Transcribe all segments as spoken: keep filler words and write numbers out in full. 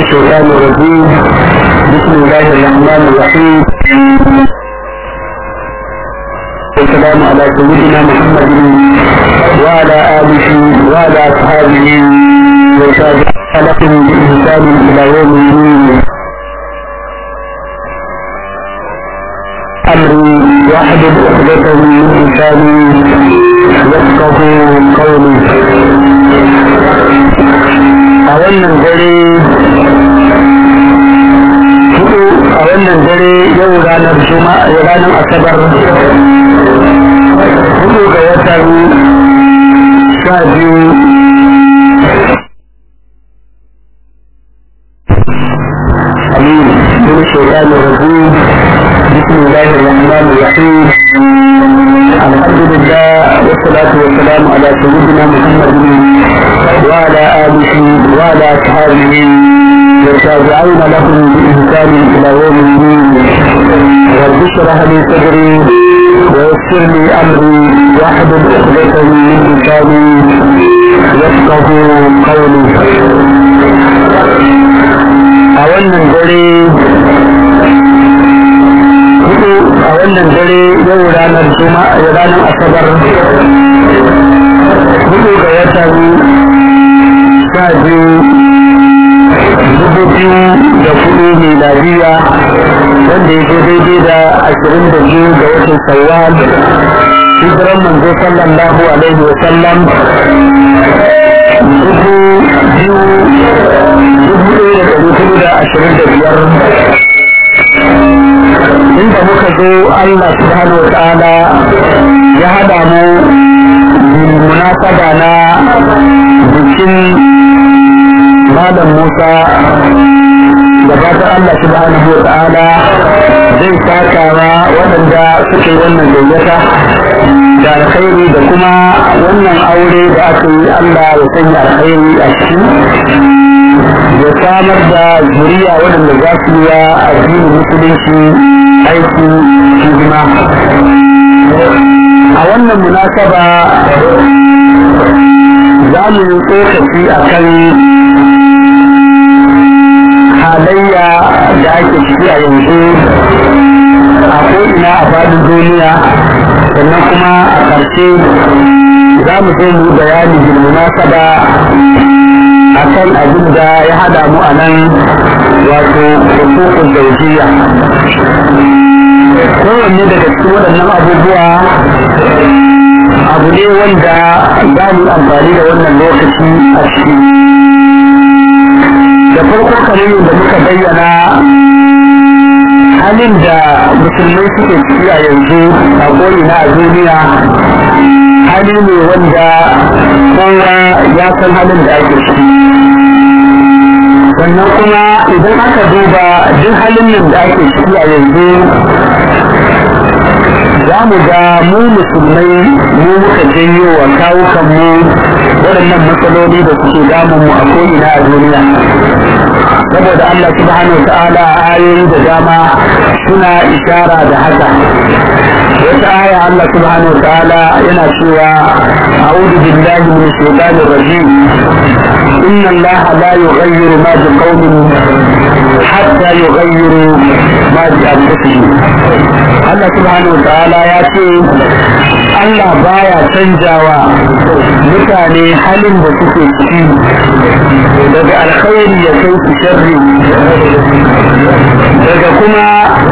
الشيطان الرجيم. بسم الله الرحمن الرحيم. والسلام على سيدنا محمد وعلى آله وعلى أصحابه وتابعين بإحسان إلى يوم الدين. أمري واحدث عقدة من لساني يفقه قولي. a wannan dare hudu a wannan dare yau ranar juma'a ranar asabar hudu ga watan sha biyu amin bin shaitan rajim. bismillahir rahmanir rahim. alhamdulillah wassalatu wassalamu ala sayyidina muhammadin وعلى آله وعلى أصحابه والتابعين لهم بإحسان إلى يوم الدين. رب اشرح لي صدري ويسر لي أمري واحلل عقدة من لساني يفقه قولي. أولا dare hudu a wannan dare yau ranar juma'a ranar asabar hudu ga watan sha biyu dubu biyu da hudu miladiya wanda ya zo daidai da ashirin da biyu ga watan shawwal hijiran manzo sallallahu alaihi wa sallam dubu biyu dubu ɗaya da ɗari hudu da ashirin da biyar inda muka zo Allah subhanahu wa ta'ala ya hada mu munasaba na bikin Malam Musa da fatan Allah subhanahu wa ta'ala zai sakawa waɗanda suke wannan gayyata da alkhairi da kuma wannan aure da aka yi Allah ya sanya alkhairi a ciki ya samar da zuriya waɗanda za su yi wa addinin musulunci aiki hidima. a wannan munasaba za mu yi tsokaci a kan halayya da ake ciki a yanzu a ko'ina a faɗin duniya, sannan kuma a ƙarshe za mu zo mu bayani bil munasaba a kan abin da ya haɗa mu a nan, wato hukukun zawjiyya. kowanne daga cikin waɗannan abubuwa abu ne wanda za mu amfani da wannan lokaci a ciki. da farko kamar yadda muka bayyana halin da musulmai suke ciki a yanzu a ko'ina a duniya hali ne wanda kowa ya san halin da ake ciki. sannan kuma idan aka duba duk halin nan da ake ciki a yanzu za mu ga mu musulmai mu muka janyo wa kawukanmu waɗannan matsaloli da suke damun mu a ko'ina a duniya. saboda Allah subhanahu wa ta'ala a ayoyi da dama suna ishara da haka. wata aya Allah subhanahu wa ta'ala yana cewa a'udhu billahi minash shaitanir rajim. inna Allah la yughayyiru ma bi qaumin hatta yughayyiru ma bi anfusihim. Allah subhanahu wa ta'ala ya ce Allah baya canjawa mutane halin da suke ciki daga alkhairi ya kai su sharri, daga kuma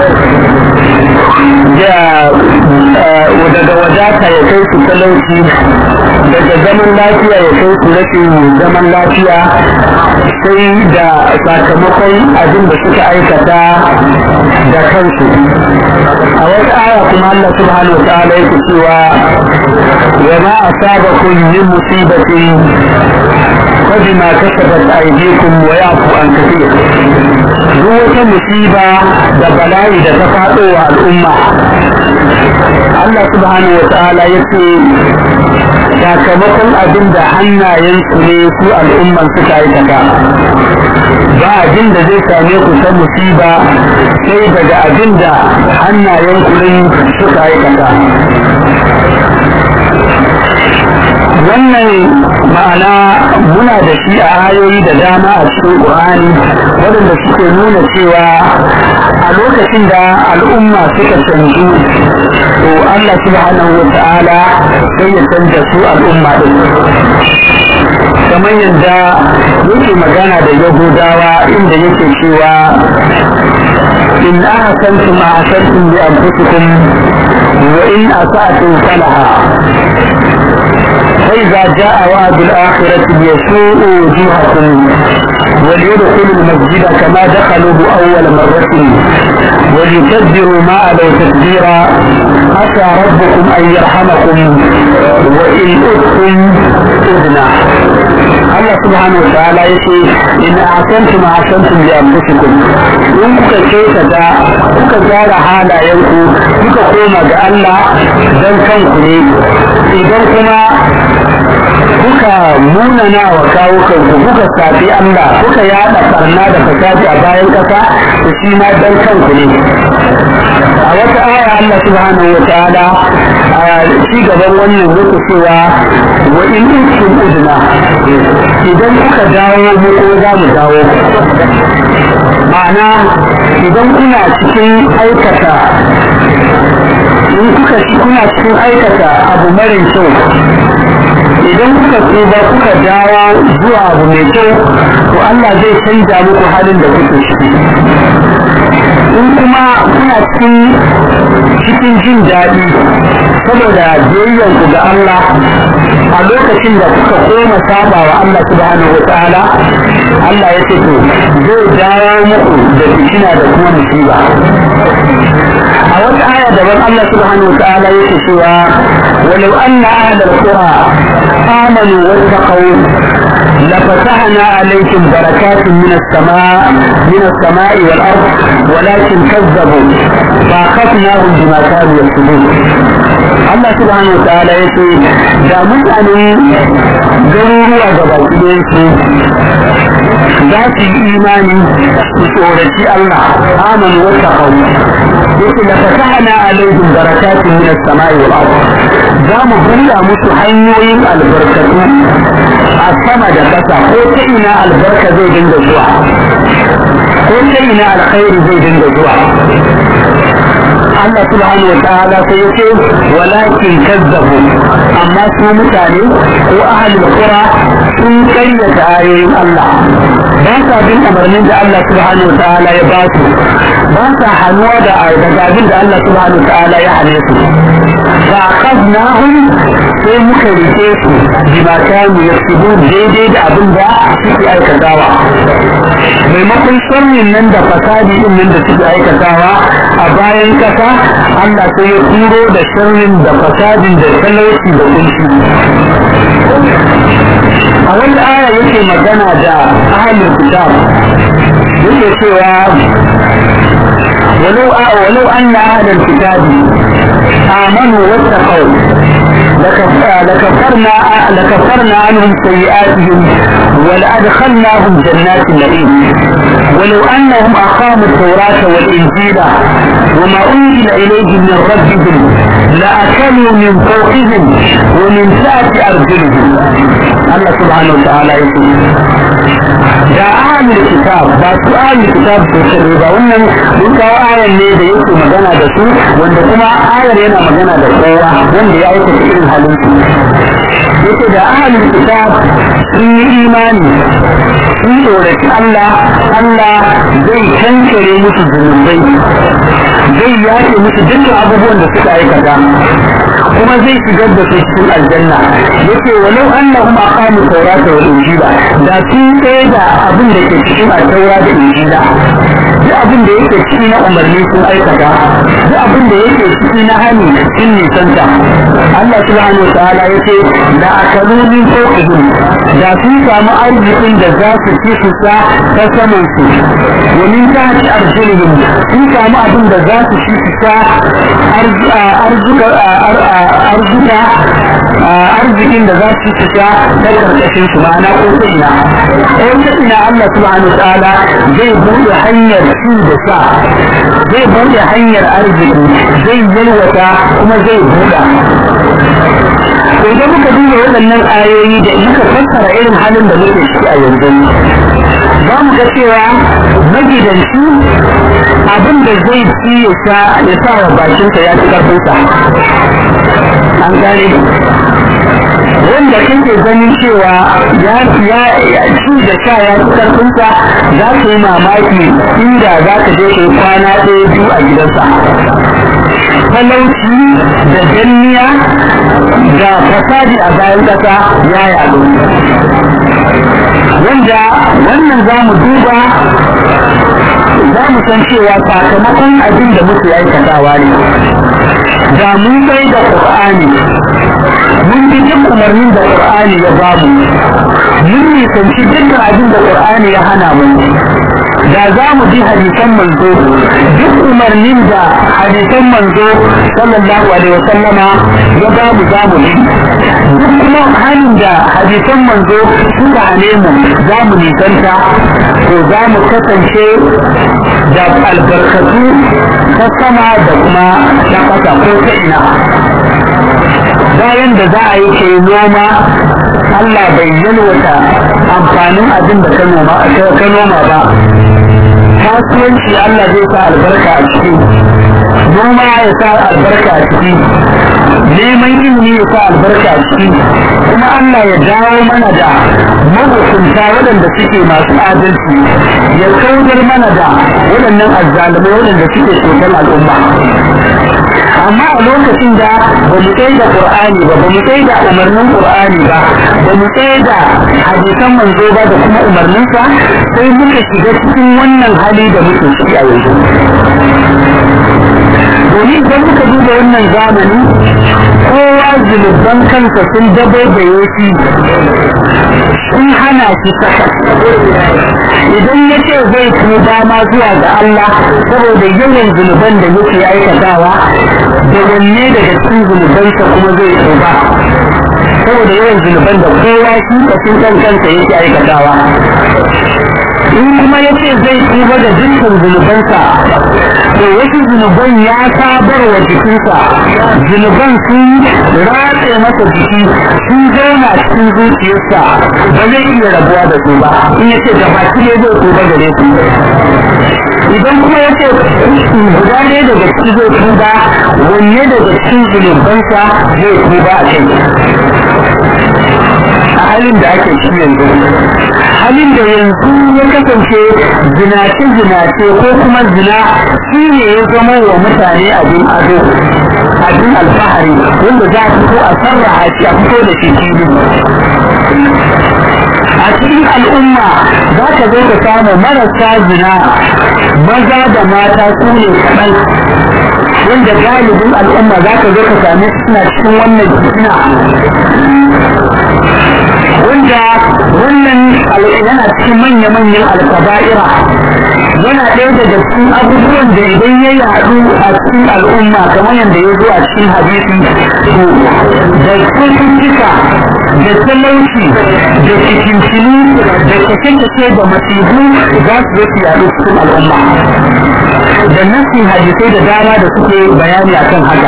daga wadata ya kai su talauci, daga zaman lafiya ya kai su rashin zaman lafiya, sai da sakamakon abin da suka aikata da kansu. a wata aya kuma Allah subhanahu wa ta'ala yake cewa wa ma asabakum min musibatin fa bima kasabat aydikum wa ya'fu an kathir. duk wata musiba da bala'i da ta faɗo wa al'umma Allah subhanahu wa ta'ala yake sakamakon abin da hannayensu ne su al'umman suka aikata. ba abin da zai same ku ta musiba sai daga abin da hannayen ku ne suka aikata. wannan ma'ana muna da shi a ayoyi da dama a cikin Qur'ani waɗanda suke nuna cewa a lokacin da al'umma suka canju to Allah subhanahu wa ta'ala sai ya canja su al'umma din kamar yadda yake magana da Yahudawa inda yake cewa in ahsantum ahsantum li anfusikum wa in asa'tum falaha فإذا جاء وعد الآخرة ليسوء وجوهكم وليدخلوا المسجد كما دخلوه أول مرة وليتبروا ما علوا تتبيرا عسى ربكم أن يرحمكم وإن أذتم أذنا. الله سبحانه وتعالى يقول إن أحسنتم أحسنتم لأنفسكم إن كنت كيف دا كنت زار حالا ينكو كنت قوم الله ذن كنكني إذن كما kuka munana wa kawo kanku kuka safi Allah kuka yada barna da fasadi a bayan kasa to shi ma dan kanku ne. A wata aya Allah subhanahu wa ta'ala a ci gaban wannan yake cewa wa in kuntum udna idan kuka dawo mu ko za mu dawo ma'ana idan kuna cikin aikata in kuka kuna cikin aikata abu mara kyau idan kuka tuba kuka dawo zuwa abu mai kyau to Allah zai canza muku halin da kuke ciki. In kuma kuna cikin cikin jin daɗi saboda biyayyanku ga Allah a lokacin da kuka koma saba wa Allah subhanahu wa ta'ala Allah ya ce to zai dawo muku da fitina da kuma musiba. A wata aya daban Allah subhanahu wa ta'ala yake cewa walau anna ahlal qura amanu wattaqaw لفتحنا عليكم بركات من السماء من السماء والأرض ولكن كذبوا فأخذناهم بما كانوا يكسبون. الله سبحانه وتعالى يقول دا mutanen garuruwa gabaɗayansu za su yi imani su tsoraci Allah amanu wata kawo yake da fasahana alaihim barakatun min as-sama'i wal ard za mu bulla musu hanyoyin albarkatu a sama da ƙasa ko ta ina albarka zai dinga zuwa ko ta ina alkhairi zai dinga zuwa. Allah subhanahu wa ta'ala sai yace walakin kazzabu amma su mutane ko ahlul qura sun karyata ayoyin Allah ba sa bin umarnin da Allah subhanahu wa ta'ala ya ba su ba sa hannuwa da abin da Allah subhanahu wa ta'ala ya hane su fa akhadnahum sai muka rike su bima kanu yaksubun daidai da abin da suke aikatawa maimakon sharrin nan da fasadi din nan da suke aikatawa a bayan kasa Allah sai ya turo da sharrin da fasadin da talauci da kunshi. A wanda aya yake magana da ahlul kitab yake cewa ولو ولو أن أهل الكتاب آمنوا واتقوا لكفرنا لكفرنا عنهم سيئاتهم ولأدخلناهم جنات النعيم ولو أنهم أقاموا التوراة والإنجيل وما أنزل إليهم من ربهم لأكلوا من فوقهم ومن تحت أرجلهم. الله سبحانه وتعالى يقول da ahlul kitab ba su ahlul kitab su shirye ba wannan mun kawo ayar ne da yake magana da su wanda kuma ayar yana magana da kowa wanda ya aikata irin halin su yake da ahlul kitab sun yi imani sun tsoraci Allah Allah zai kankare musu zunubai zai yace musu dukkan abubuwan da suka aikata kuma zai shigar da su cikin aljanna yake walau annahum aqamu tawrata wal injila da sun tsaye da abin da ke cikin at-taura da injila duk abin da yake cikin na umarni sun aikata duk abin da yake cikin na hani sun nisanta Allah subhanahu wa ta'ala yake la akalu min fawqihim da sun samu arzikin da za su ci su sa ta saman su wa min tahti arjulihim sun samu abin da za su ci su sa arzuka arzuka arzikin da za su ci ta karkashin su ma'ana ko ta ina ko ta ina Allah subhanahu wa ta'ala zai buɗe hanyar ci da sha zai buɗe hanyar arziki zai yalwata kuma zai buɗa. Idan muka duba waɗannan ayoyi da muka fassara irin halin da muke ciki a yanzu za mu ga cewa magidanci abin da zai ci ya sha ya sa wa bakinsa ya fi ƙarfinsa. An gane wanda kake ganin cewa ya ci da sha ya fi ƙarfinsa za ka yi mamaki inda za ka je kai kwana ɗaya biyu a gidansa. Talauci da danniya da fasadi a bayan ƙasa ya yaɗu, wanda wannan za mu duba za mu san cewa sakamakon abin da muke aikatawa ne. Da mun kai da Qur'ani mun bi duk umarnin da Qur'ani ya bamu, mun nisanci dukkan abin da Qur'ani ya hana mu, da za mu bi hadisan manzo duk umarnin da hadisan manzo sallallahu alaihi wasallama ya bamu za mu bi, duk kuma halin da hadisan manzo suka hane mu za mu nisanta, to za mu kasance da albarkatu ta sama da kuma ta ƙasa ko ta ina. Bayan da za a yi ke noma Allah bai yalwata amfanin abin da ka noma ba, kasuwanci Allah zai sa albarka a ciki, noma ya sa albarka a ciki, neman ilimi ya sa albarka a ciki, kuma Allah ya dawo mana da mahukunta waɗanda suke masu adalci, ya kaudar mana da waɗannan azzalumai waɗanda suke cutar al'umma. Amma a lokacin da ba mu tsaye da Qur'ani ba, ba mu tsaye da umarnin Qur'ani ba, ba mu tsaye da hadisan manzo ba da kuma umarninsa, sai muka shiga cikin wannan hali da muke ciki a yanzu. Domin idan muka duba wannan zamani, kowa zunuban kansa sun dabaibaye shi, sun hana shi saka. Idan ya ce zai tuba ma zuwa ga Allah saboda yawan zunuban da yake aikatawa, da wanne daga cikin zunubansa kuma zai tuba saboda yawan zunuban da kowa shi kafin kan kansa yake aikatawa. In kuma ya ce zai tuba da dukkan zunubansa, to wasu zunuban ya sabar wa jikinsa, zunuban sun ratse masa jiki, sun zauna cikin zuciyarsa, ba zai iya rabuwa da su ba. In ya ce da baki ne zai tuba gare su, idan kuma ya ce guda ne daga ciki zai tuba, wanne daga cikin zunubansa zai tuba a kai. A halin da ake ci yanzu, halin da yanzu ya kasance zinace-zinace ko kuma zina shi ne ya zama wa mutane abin ado, abin alfahari, wanda za a fito a sarraha shi a fito da shi fili. A cikin al'umma za ka zo ka samu marasa zina maza da mata su ne kaɗan, wanda galibin al'umma za ka zo ka same suna cikin wannan fitina, wanda wannan yana cikin manya-manyan alkaba'ira, yana ɗaya daga cikin abubuwan da idan ya yaɗu a cikin al'umma kamar yadda ya zo a cikin hadisi, da cututtuka da talauci da cikincini da kashe-kashe da masifu za su zo su yaɗu cikin al'umma, da nassin hadisai da dama da suke bayani akan haka.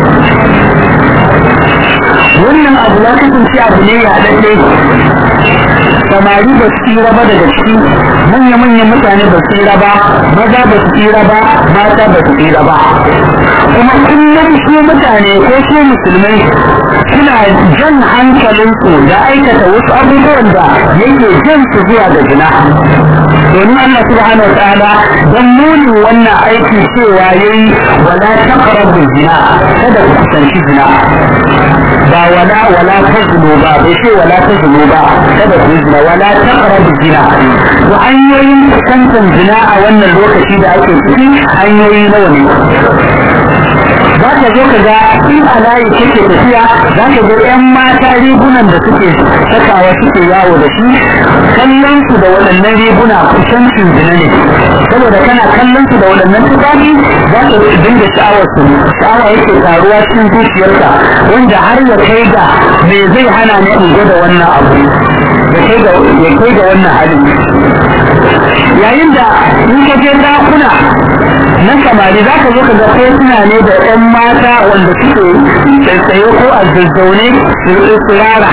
Wannan abu ya kasance abu ne ya haɗaɗɗe, samari ba su tsira ba daga ciki, manya-manyan mutane ba su tsira ba, maza ba su tsira ba, mata ba su tsira ba. Kuma kullum su mutane ko su musulmai suna jan hankalinsu da aikata wasu abubuwan da yake jan su zuwa da zina. Domin Allah subhanahu wa ta'ala don nuni wannan aiki cewa yayi wala taqrabu zina, kada ku kusanci zina. Ba wala wala tazlu ba, bai ce wala tazlu ba, kada ku zina, wala taqrabu zina. To hanyoyin kusantan zina a wannan lokaci da ake ciki hanyoyi nawa ne? Za ka zo ka ga in a layi kake tafiya, za ka ga 'yan mata rigunan da suke sakawa suke yawo da shi, kallon su da waɗannan riguna kusancin zina ne, saboda kana kallon su da waɗannan tufafi za ka dinga sha'awar su, sha'awa yake taruwa cikin zuciyarka, wanda har ya kai ga me zai hana ni in gwada wannan abu, ya kai ga wannan halin. Yayin da in ka je dakuna na samari za ka zo ka ga hotuna ne da ɗan mata wanda suke tsaitsaye ko a zazzaune su rara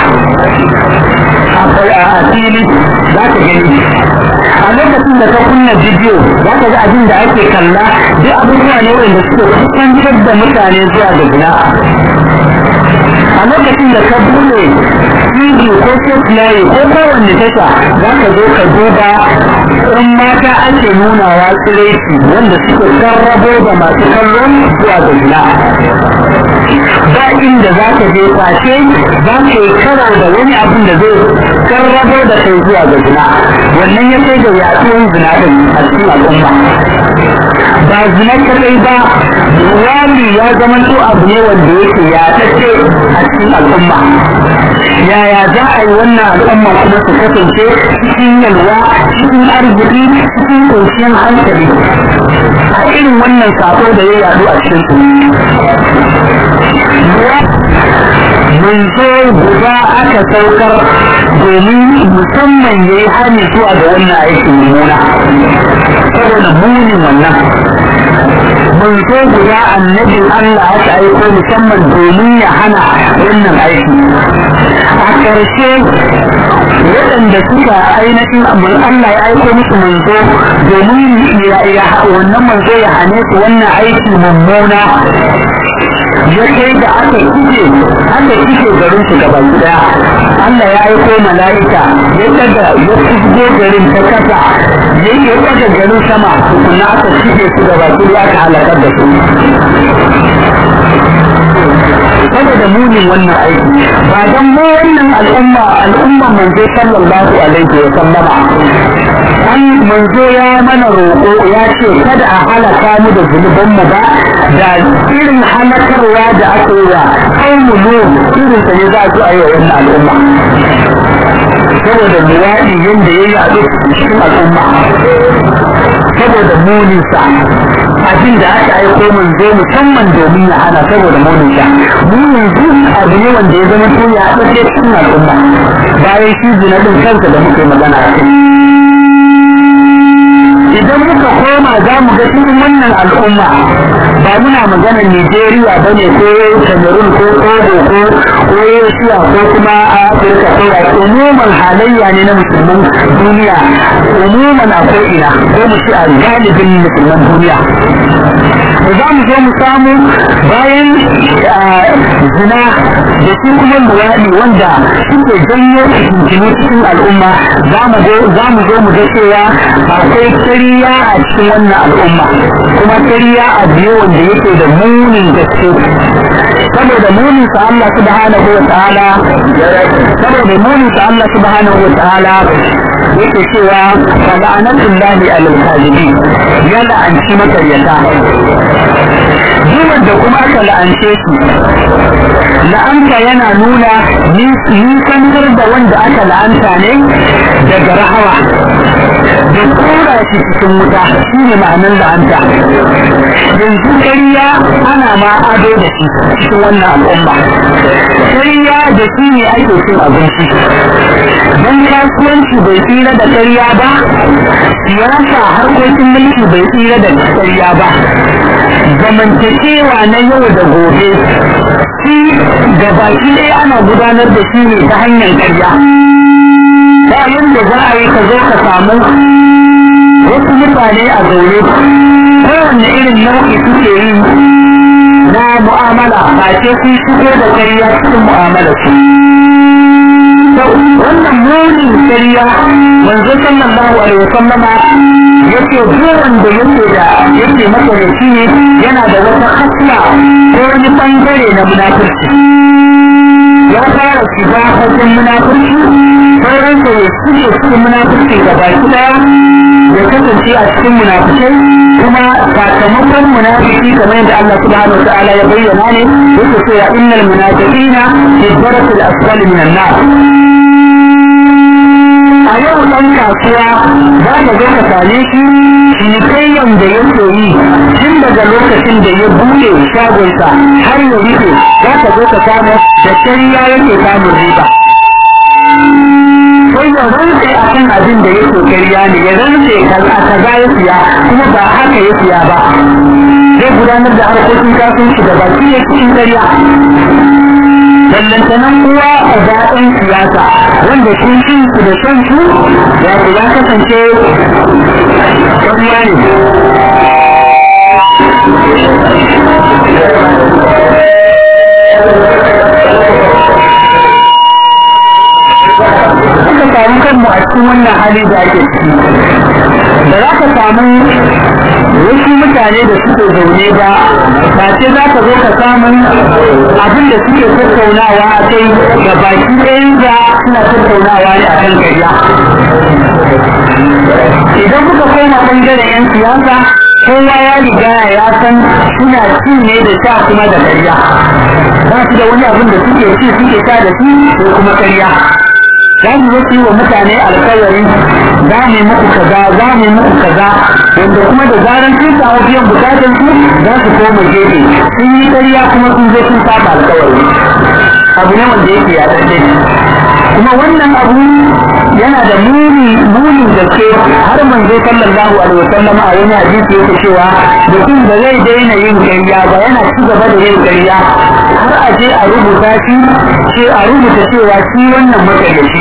a fili za ka gani. A lokacin da ka kunna bidiyo za ka ga abin da ake kalla duk abubuwa ne wanda suke kusantar da mutane zuwa da zina. A lokacin da ka bude T V ko satellite ko kowanne tasha za ka zo ka duba in mata ake nunawa tsiraici wanda suke karrabo da masu kallon zuwa da zina. Ba inda za ka je face za ka yi karo da wani abin da zai karrabo da kai zuwa ga zina. Wannan ya kai da yaduwar zina din a cikin al'umma. Ba zina kadai ba, wani ya zama to abu ne wanda yake yaɗaɗɗe a cikin al'umma. Yaya za a yi wannan al'umma kuma su kasance cikin yalwa, cikin arziki, cikin kwanciyar hankali a irin wannan sako da ya yadu a cikin su. Mun zo guda aka saukar domin musamman ya yi hani zuwa ga wannan aikin mummuna saboda munin wannan. Mun zo guda annabin Allah aka aiko musamman domin ya hana wannan aiki. A ƙarshe waɗanda suka ainihin Allah ya aiko musu manzo domin wannan manzo ya hane su wannan aiki mummuna, ya kai da aka kike aka kike garin su gaba daya. Allah ya aiko mala'ika ya daga ya kike garin ta kasa ya yi daga garin sama kuma aka kike su gaba daya aka halakar da su saboda munin wannan aiki. Ba dan mu wannan al'umma al'umman manzo sallallahu alaihi wa sallama an manzo ya mana roƙo ya ce kada a halaka mu da zunuban mu ba, da irin halakarwa da aka yi wa kaumu nu irin sa ne za a zo a yi wa wannan al'umma saboda luwaɗi yadda ya yi a cikin al'umma saboda muninsa. Abin da aka aiko manzo musamman domin ya hana saboda muninsa. Munin zun abu ne wanda ya zama tun ya haɗa cikin al'umma bayan shi zinadin kansa da muke magana a kai. Idan muka koma za mu ga cikin wannan al'umma ba muna magana Nigeria ba ne ko Cameroon ko Togo ko ko Asia ko kuma Afirka ko umuman halayya ne na musulman duniya, umuman akwai ina ko mu ci a galibin musulman duniya. Za mu zo mu samu bayan zina da shi kuma luwaɗi wanda suke janyo cikin cikin al'umma, za mu zo mu ga cewa akwai kariya a cikin wannan al'umma, kuma kariya a biyu wanda yake da munin gaske saboda munin sa Allah subhanahu wa ta'ala saboda munin sa Allah subhanahu wa ta'ala yake cewa fala'anatullahi alal kadhibin, ya la'anci makaryata. Duk da kuma aka la'ance shi, la'anta yana nuna nisantar da wanda aka la'anta ne daga rahawa da kura shi cikin wuta, shi ne ma'anar la'anta. Yanzu ƙarya ana ma ado da shi cikin wannan al'umma. Ƙarya da shi ne ake cin abinci. Don kasuwanci bai tsira da ƙarya ba, siyasa harkokin mulki bai tsira da ƙarya ba. Zamantakewa na yau da gobe shi gabaki ɗaya ana gudanar da shi ne ta hanyar ƙarya. Ba yadda za a yi ka zo ka samu wasu mutane a zaune kowanne irin nau'i suke yi na mu'amala ba ce sun shigo da ƙarya cikin mu'amala su. Wannan munin ƙarya manzo sallallahu alaihi wa sallama yake duk wanda yake da yake masa da shi yana da wata hasla ko wani bangare na munafurci. Ya fara shiga wajen munafurci, sauransa ya suke cikin munafurci da baki daya ya kasance a cikin munafikai, kuma sakamakon munafiki kamar yadda Allah subhanahu wa ta'ala ya bayyana ne yake cewa innal munafiqina fi darakil asfali minan nar. A yau ɗan kasuwa za ka zo ka same shi cinikayyan da yake yi tun daga lokacin da ya buɗe shagonsa har ya rufe, za ka zo ka samu da ƙarya yake samun riba. Ko wai ya rantse a kan abin da yake ƙarya ne, ya rantse kaza kaza ya siya kuma ba haka ya siya ba, zai gudanar da harkokin kasuwanci da baki ya cikin ƙarya. Ballantanan uwa a zaɓen siyasa wanda sun cin su da shan su ya ya kasance ƙarya ne. Suka samu kanmu a cikin wannan hali da ake ciki, da za ka samu wasu mutane da suke zaune ba, ba ce za ka zo ka samun abin da suke tattaunawa a kai ga baki ɗayan da suna tattaunawa ne a kan ƙarya. Idan kuka koma ɓangaren 'yan siyasa, kowa ya riga ya san suna ci ne da sha kuma da ƙarya, ba su da wani abin da suke ci suke sha da shi ko kuma ƙarya. za mu yi wa mutane alkawari za mu yi muku kaza za mu yi muku kaza wanda kuma da zaran sun samu biyan bukatar su za su koma gefe sun yi ƙarya kuma sun zo sun saba alkawari. Abu ne wanda yake ya dace kuma wannan abu yana da muni muni da ke har manzo sallallahu alaihi wasallam a wani hadisi yake cewa mutum da zai daina yin ƙarya ba yana ci gaba da yin ƙarya har a je a rubuta shi ce a rubuta cewa shi wannan makaryaci.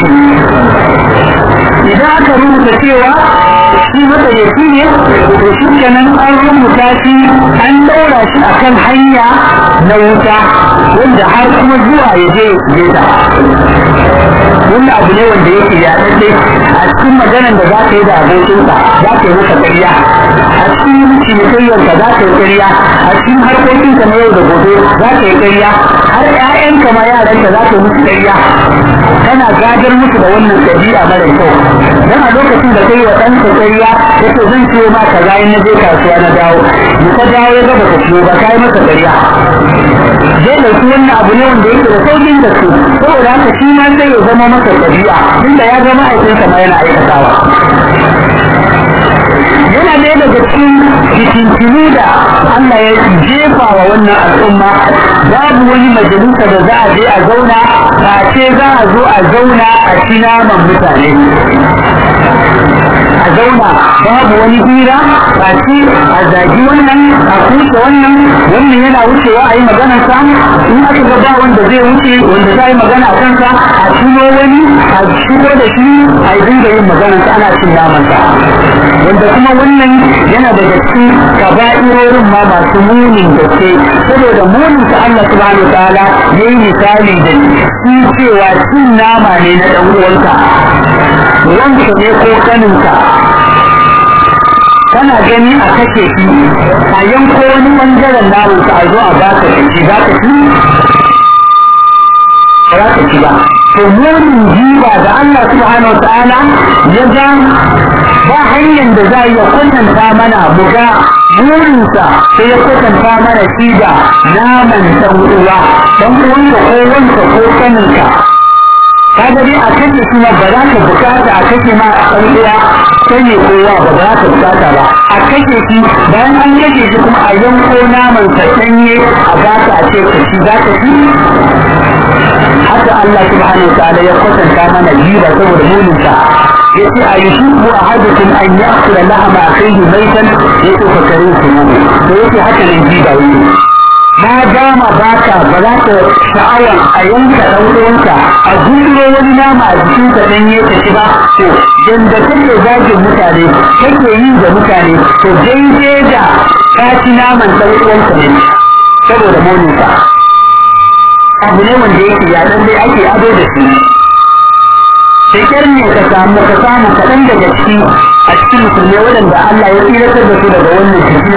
Idan aka rubuta cewa shi makaryaci ne to shi kenan an rubuta shi an daura shi akan hanya na wuta wanda har kuma zuwa ya je ya ta. Wannan abu ne wanda yake ya dace a cikin maganar da za ka yi da abokinka za ka yi masa ƙarya, a cikin cinikayyarka za ka yi ƙarya, a cikin harkokinka na yau da gobe za ka yi ƙarya, har ƴaƴanka ma yaranka za ka yi musu ƙarya. Kana gadar musu da wannan ɗabi'a mara kyau. Dan a lokacin da kai wa ɗanka ƙarya kace zan ciwo ma kaza in na je kasuwa na dawo, in ka dawo ya gaba ka ciwo ba ka yi masa ƙarya. Zai ɗauki wannan abu ne wanda yake da sauƙin da su, saboda haka shi ma zai ya zama masa ɗabi'a tunda ya zama aikinsa ma yana aikatawa. Yana ɗaya daga cikin fitintunu da Allah ya jefa wa wannan al'umma, babu wani majalisa da za a je a zauna ba ce za a zo a zauna a ci naman mutane. A zauna babu wani hira ba ce a zagi wannan a kusa wannan wannan yana wucewa a yi maganarsa, in aka ga ba wanda zai wuce wanda za a yi magana a kansa a tuno wani a shigo da shi a yi dinga yin maganarsa ana cin namansa, wanda kuma wannan yana daga cikin kaba'irorin ma masu munin gaske, saboda munin ta Allah subhanahu wa ta'ala yayi misali da shi cewa cin nama ne na dan uwanka, wanka ne ko kaninka kana gani a kake shi a yanko wani bangaren namun ka a zo a baka shi za ka ci ba za ka ci ba. To munin jiba da Allah subhanahu wa ta'ala ya ga ba hanyar da za a iya kwatanta mana buga burinsa sai ya kwatanta mana shi da naman dan uwa dan uwanka ko wanka ko kaninka. Kaga dai a kake kuma ba za ka bukata a kake ma dan uwa sai ne kowa ba za ka bukata ba, a kake shi bayan an kake shi kuma a yanko naman sa sanye a baka a ce ka ci za ka ci. Haka Allah subhanahu wa ta'ala ya kwatanta mana jiba saboda muninsa. yace ayyuhu ahadukum an ya'kula lahma akhihi maitan yace fa karihu to yace haka ne ji da wani ma dama baka ba za ka sha'awar a yanka dan uwanka a gudunar wani nama a jikin ka dan yake ci ba to dan da kake zagin mutane kake yi da mutane to daidai da ka ci naman dan uwanka ne saboda moninka abu ne wanda yake ya dan dai ake ado da shi. Shekar ne ka samu ka samu kaɗan daga ciki a cikin musulmai waɗanda Allah ya tsiratar da su daga wannan fitina.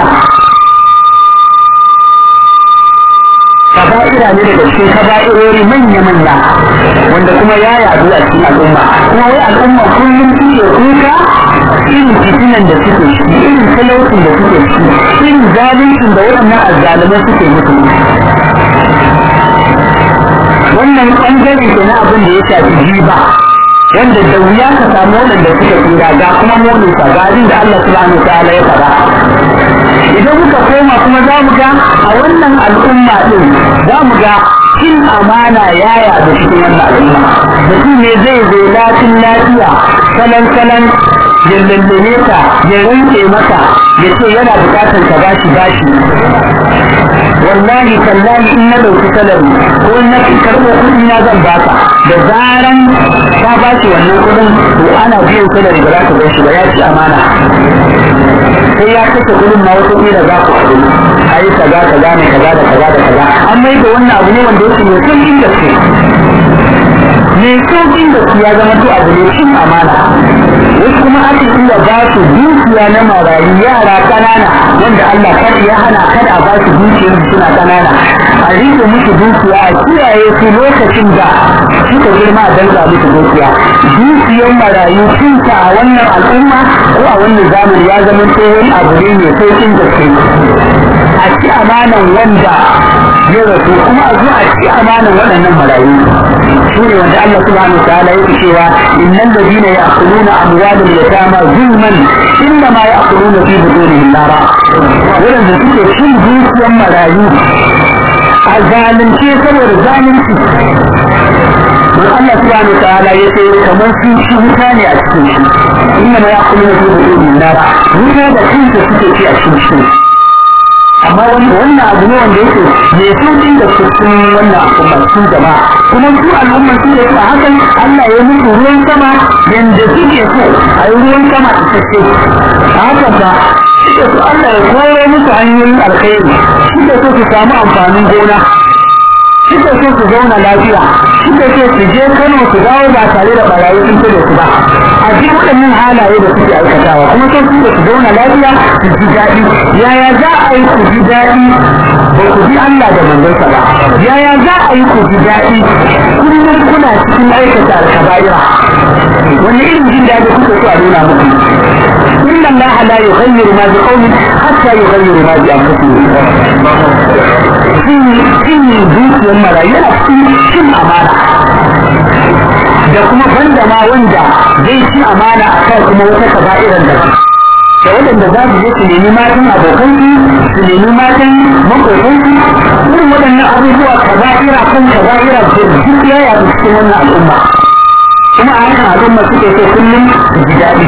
Kaba'ira ne daga cikin kaba'irori manya-manya wanda kuma ya yaɗu a cikin al'umma. Kuma wai al'umma kullum suke kuka irin fitinan da suke ciki, irin talaucin da suke ciki, irin zaluncin da waɗannan azzalumai suke mutu. Wannan ɓangare ke na abin da ya shafi jiba. Wanda da wuya ka samu waɗanda suka tsira ga kuma molinsa ga abin da Allah subhanahu wa ta'ala ya faɗa. Idan muka koma kuma za mu ga a wannan al'umma ɗin za mu ga cin amana ya yaɗu cikin wannan al'umma. Mutum ne zai zo latin lafiya salan salan ya lallame ka ya rinke maka ya ce yana bukatar ka bashi bashi. Wallahi tallahi in na dauki salari ko na karɓo kuɗi na zan baka, da zaran ka bashi wannan kuɗin to ana biyan salari ba za ka bar shi ba, ya ci amana. Sai ya kashe kuɗin ma wata ƙila za ku haɗu ayi kaza kaza ne kaza da kaza da kaza. An mai da wannan abu ne wanda yake mai sauƙin gaske, mai sauƙin gaske ya zama to abu ne cin amana. Wasu kuma ake iya ba su dukiya na marayu yara ƙanana wanda Allah kada ya hana kada a ba su dukiyar suna ƙanana, a rike musu dukiya a kiyaye su lokacin da suka girma a danza musu dukiya. Dukiyar marayu cinta a wannan al'umma ko a wannan zamani ya zama tsohon abu ne mai sauƙin gaske. A ci amanan wanda ya rasu kuma a zo a ci amanan waɗannan marayu su ne wanda Allah subhanahu wa ta'ala yake cewa innal ladina ya'kuluna amwalal yatama zulman inna ma ya'kuluna fi budunihim nara. Wanda suke cin dukiyar marayu a zalunce saboda zalunci, don Allah subhanahu wa ta'ala ya ce kamar sun ci wuta ne a cikin shi, inna ma ya'kuluna fi budunihim nara, wuta da kansa suke ci a cikin shi. Amma wannan abu ne wanda yake mai sauƙin da cikin wannan al'umma cikin jama'a, kuma su al'umma su da a hakan Allah ya musu ruwan sama yanda suke so a yi ruwan sama a sake a hakan ba suke so Allah ya koyo musu hanyoyin alkhairi, suke so su samu amfanin gona, suke so su zauna lafiya, suke so su je Kano su dawo ba tare da barayi sun tare su ba. A duk waɗannan halaye da suke aikatawa kuma so suke su zauna lafiya su ji daɗi. Yaya za a yi ku ji daɗi ba ku bi Allah da manzonsa ba? Yaya za a yi ku ji daɗi kullum kuna cikin aikata alkaba'ira? Wani irin jin daɗi kuka so a nuna muku? Inna Allah la yughayyiru ma bi qawmin hatta yughayyiru ma bi anfusihim. Cin dukiyar marayu yana cikin cin amana, da kuma banda ma wanda zai ci amana a kan kuma wata kaba'irar da da waɗanda za su je su nemi matan abokansu, su nemi matan makotansu, irin waɗannan abubuwa kaba'ira kan kaba'ira da duk ya yaɗu cikin wannan al'umma. Kuma a hakan al'umma suke so kullum su ji daɗi.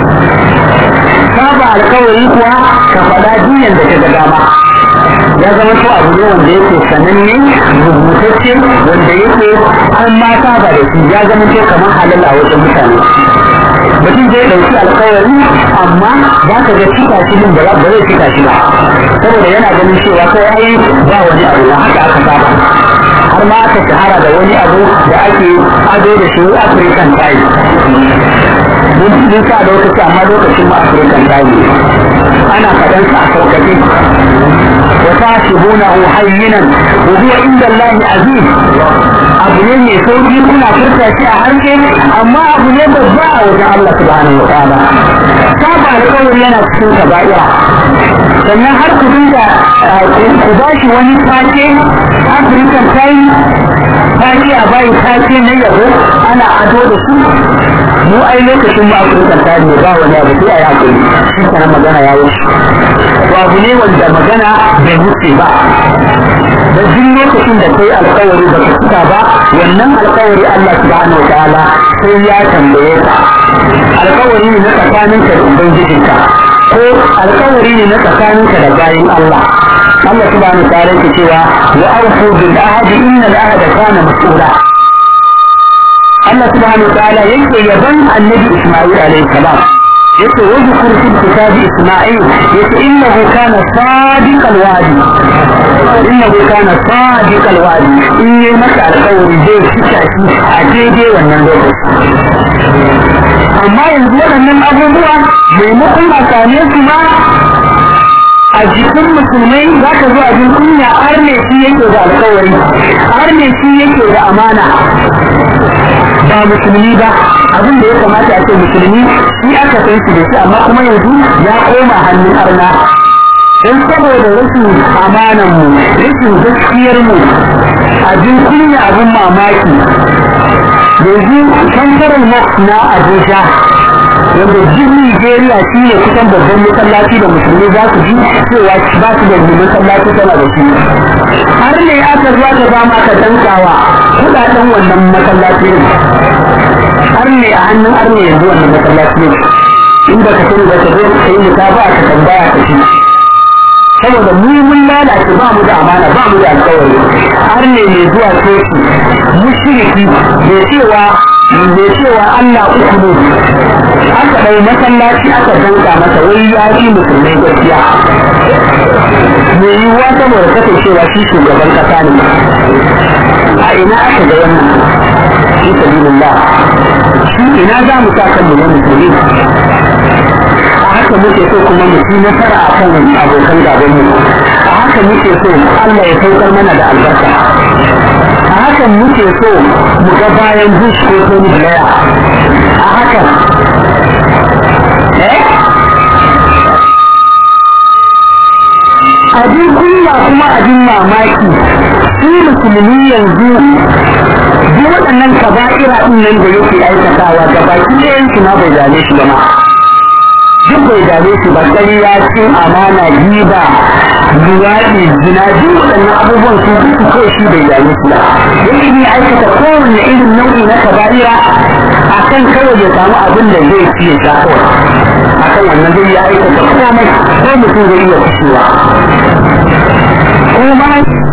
Saba alkawari kuwa ka faɗa duniyar da ta ga dama ya zama to abu ne wanda yake sananne rubutacce wanda yake an ma saba da shi, ya zama to kamar halal a wajen mutane. Mutum zai ɗauki alkawari amma za ka ga cika shi din ba zai cika shi ba, saboda yana ganin cewa kai ai ba wani abu na haka aka saba. Har ma aka shahara da wani abu da ake ado da shi African time. Mun sa lokaci amma lokacin ma African time ana faɗansa a sauƙaƙe. وتحسبونه هينا وهو عند الله عزيز. abu ne mai sauki kuna furta shi a harshe amma abu ne babba a wajen Allah subhanahu wa ta'ala. Saba alƙawari yana cikin kaba'ira, sannan har ku dinga ku ba shi wani take African time take a bayi take na yabo ana ado da su. Mu ai lokacin mu African time ne ba wani abu sai a yaƙi shi kana magana ya wuce. Babu ne wanda magana bai wuce ba, da duk lokacin da kai alƙawari ba ka cika ba, wannan alƙawari Allah subhanahu wa ta'ala sai ya tambaye ka. Alƙawari ne na tsakaninka da ubangijinka ko alƙawari ne na tsakaninka da bayin Allah. Allah subhanahu wa ta'ala yake cewa wa awfu bil ahdi innal ahda kana mas'ula. Allah subhanahu wa ta'ala yake yaban annabi Isma'il alayhi salam, yake واذكر في الكتاب إسماعيل يقول إنه كان صادق الوعد إنه كان صادق الوعد إن يمسع القول زي شكاكي عجيبي والنظر. أما يقول أن الأبوة بمقل أسانيسما a jikin musulmai za ka zo a jin kunya arne shi yake da alkawari, arne shi yake da amana ba musulmi ba. Abin da ya kamata a ce musulmi shi aka san shi da shi, amma kuma yanzu ya koma hannun arna don saboda rashin amanan mu, rashin gaskiyar mu, a jin kunya abin mamaki. Yanzu kankarar mok na Abuja wanda jin Nigeria shi ne kusan babban masallaci da musulmi za su ji cewa ba su da masallaci tana da shi har ne aka zuwa ta ba maka dankawa kudaden wannan masallaci ne har ne a hannun har ne yanzu wannan masallaci ne in ba ka sani ba ka zo ka yi mutaba ka tambaya ka shi saboda mu mun lalace ba mu da amana ba mu da alƙawari har ne mai zuwa coci mushriki mai cewa mai cewa Allah uku ne aka dai masallaci aka danka masa wai ya yi musulmai gaskiya mai yiwuwa saboda kasancewa shi shugaban kasa ne a ina aka ga wannan shi sabilillah shi ina za mu sa kan mu na musulmi haka muke so kuma mu ci nasara a kan abokan gaban mu a haka muke so Allah ya saukar mana da albarka a haka muke so mu ga bayan Bush ko Tony Blair a haka eh abin kunya kuma abin mamaki su musulmi yanzu duk waɗannan kaba'ira ɗin nan da yake aikatawa gabaki ɗayan su ma bai gane shi ba ma duk bai dame su ba ƙarya cin amana giba luwaɗi zina duk waɗannan abubuwan su su kawai shi bai dame su ba yake ne aikata kowane irin nau'i na kaba'ira a kan kawai ya samu abin da zai ci ya sha kawai a kan wannan zai ya aikata komai ko mutum zai iya kushewa kuma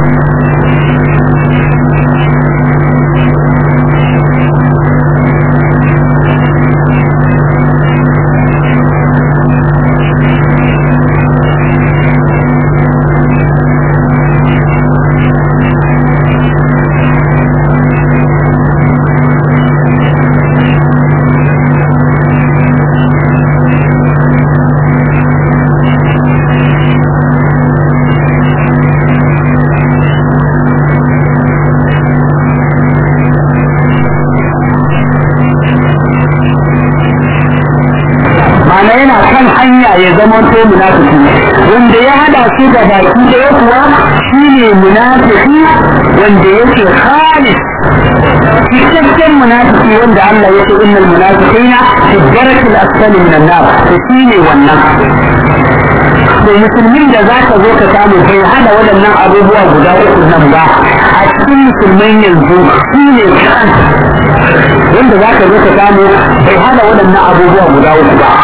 ya zama to munafiki wanda ya hada su da baki da ya kuwa shine munafiki wanda yake khalis cikakken munafiki wanda Allah ya ce innal munafiqina fi darakil asfali minan nar to shine wannan to musulmin da zaka zo ka samu bai hada waɗannan abubuwa guda uku nan ba a cikin musulman yanzu shine kan wanda zaka zo ka samu bai hada waɗannan abubuwa guda uku ba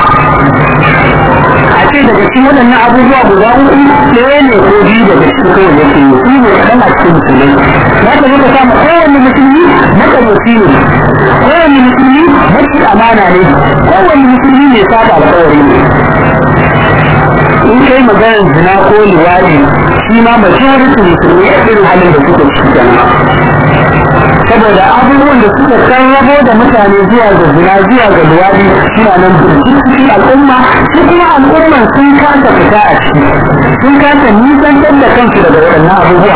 ce daga cikin waɗannan abubuwa guda uku ɗaya ne ko biyu daga cikin kawai yake yi su ne kaɗan a cikin musulmai za ka zo ka samu kowane musulmi maƙaryaci ne kowane musulmi mafi amana ne kowane musulmi ne saba alƙawari ne in kai maganar zina ko liwaɗi shi ma majalisar musulmi a irin halin da suka ci jama'a saboda abubuwan da suka sarrafo da mutane zuwa ga zina zuwa ga luwadi suna nan cikin al'umma su kuma al'umman sun kasa fita a ciki sun kasa nisantar da kansu daga waɗannan abubuwa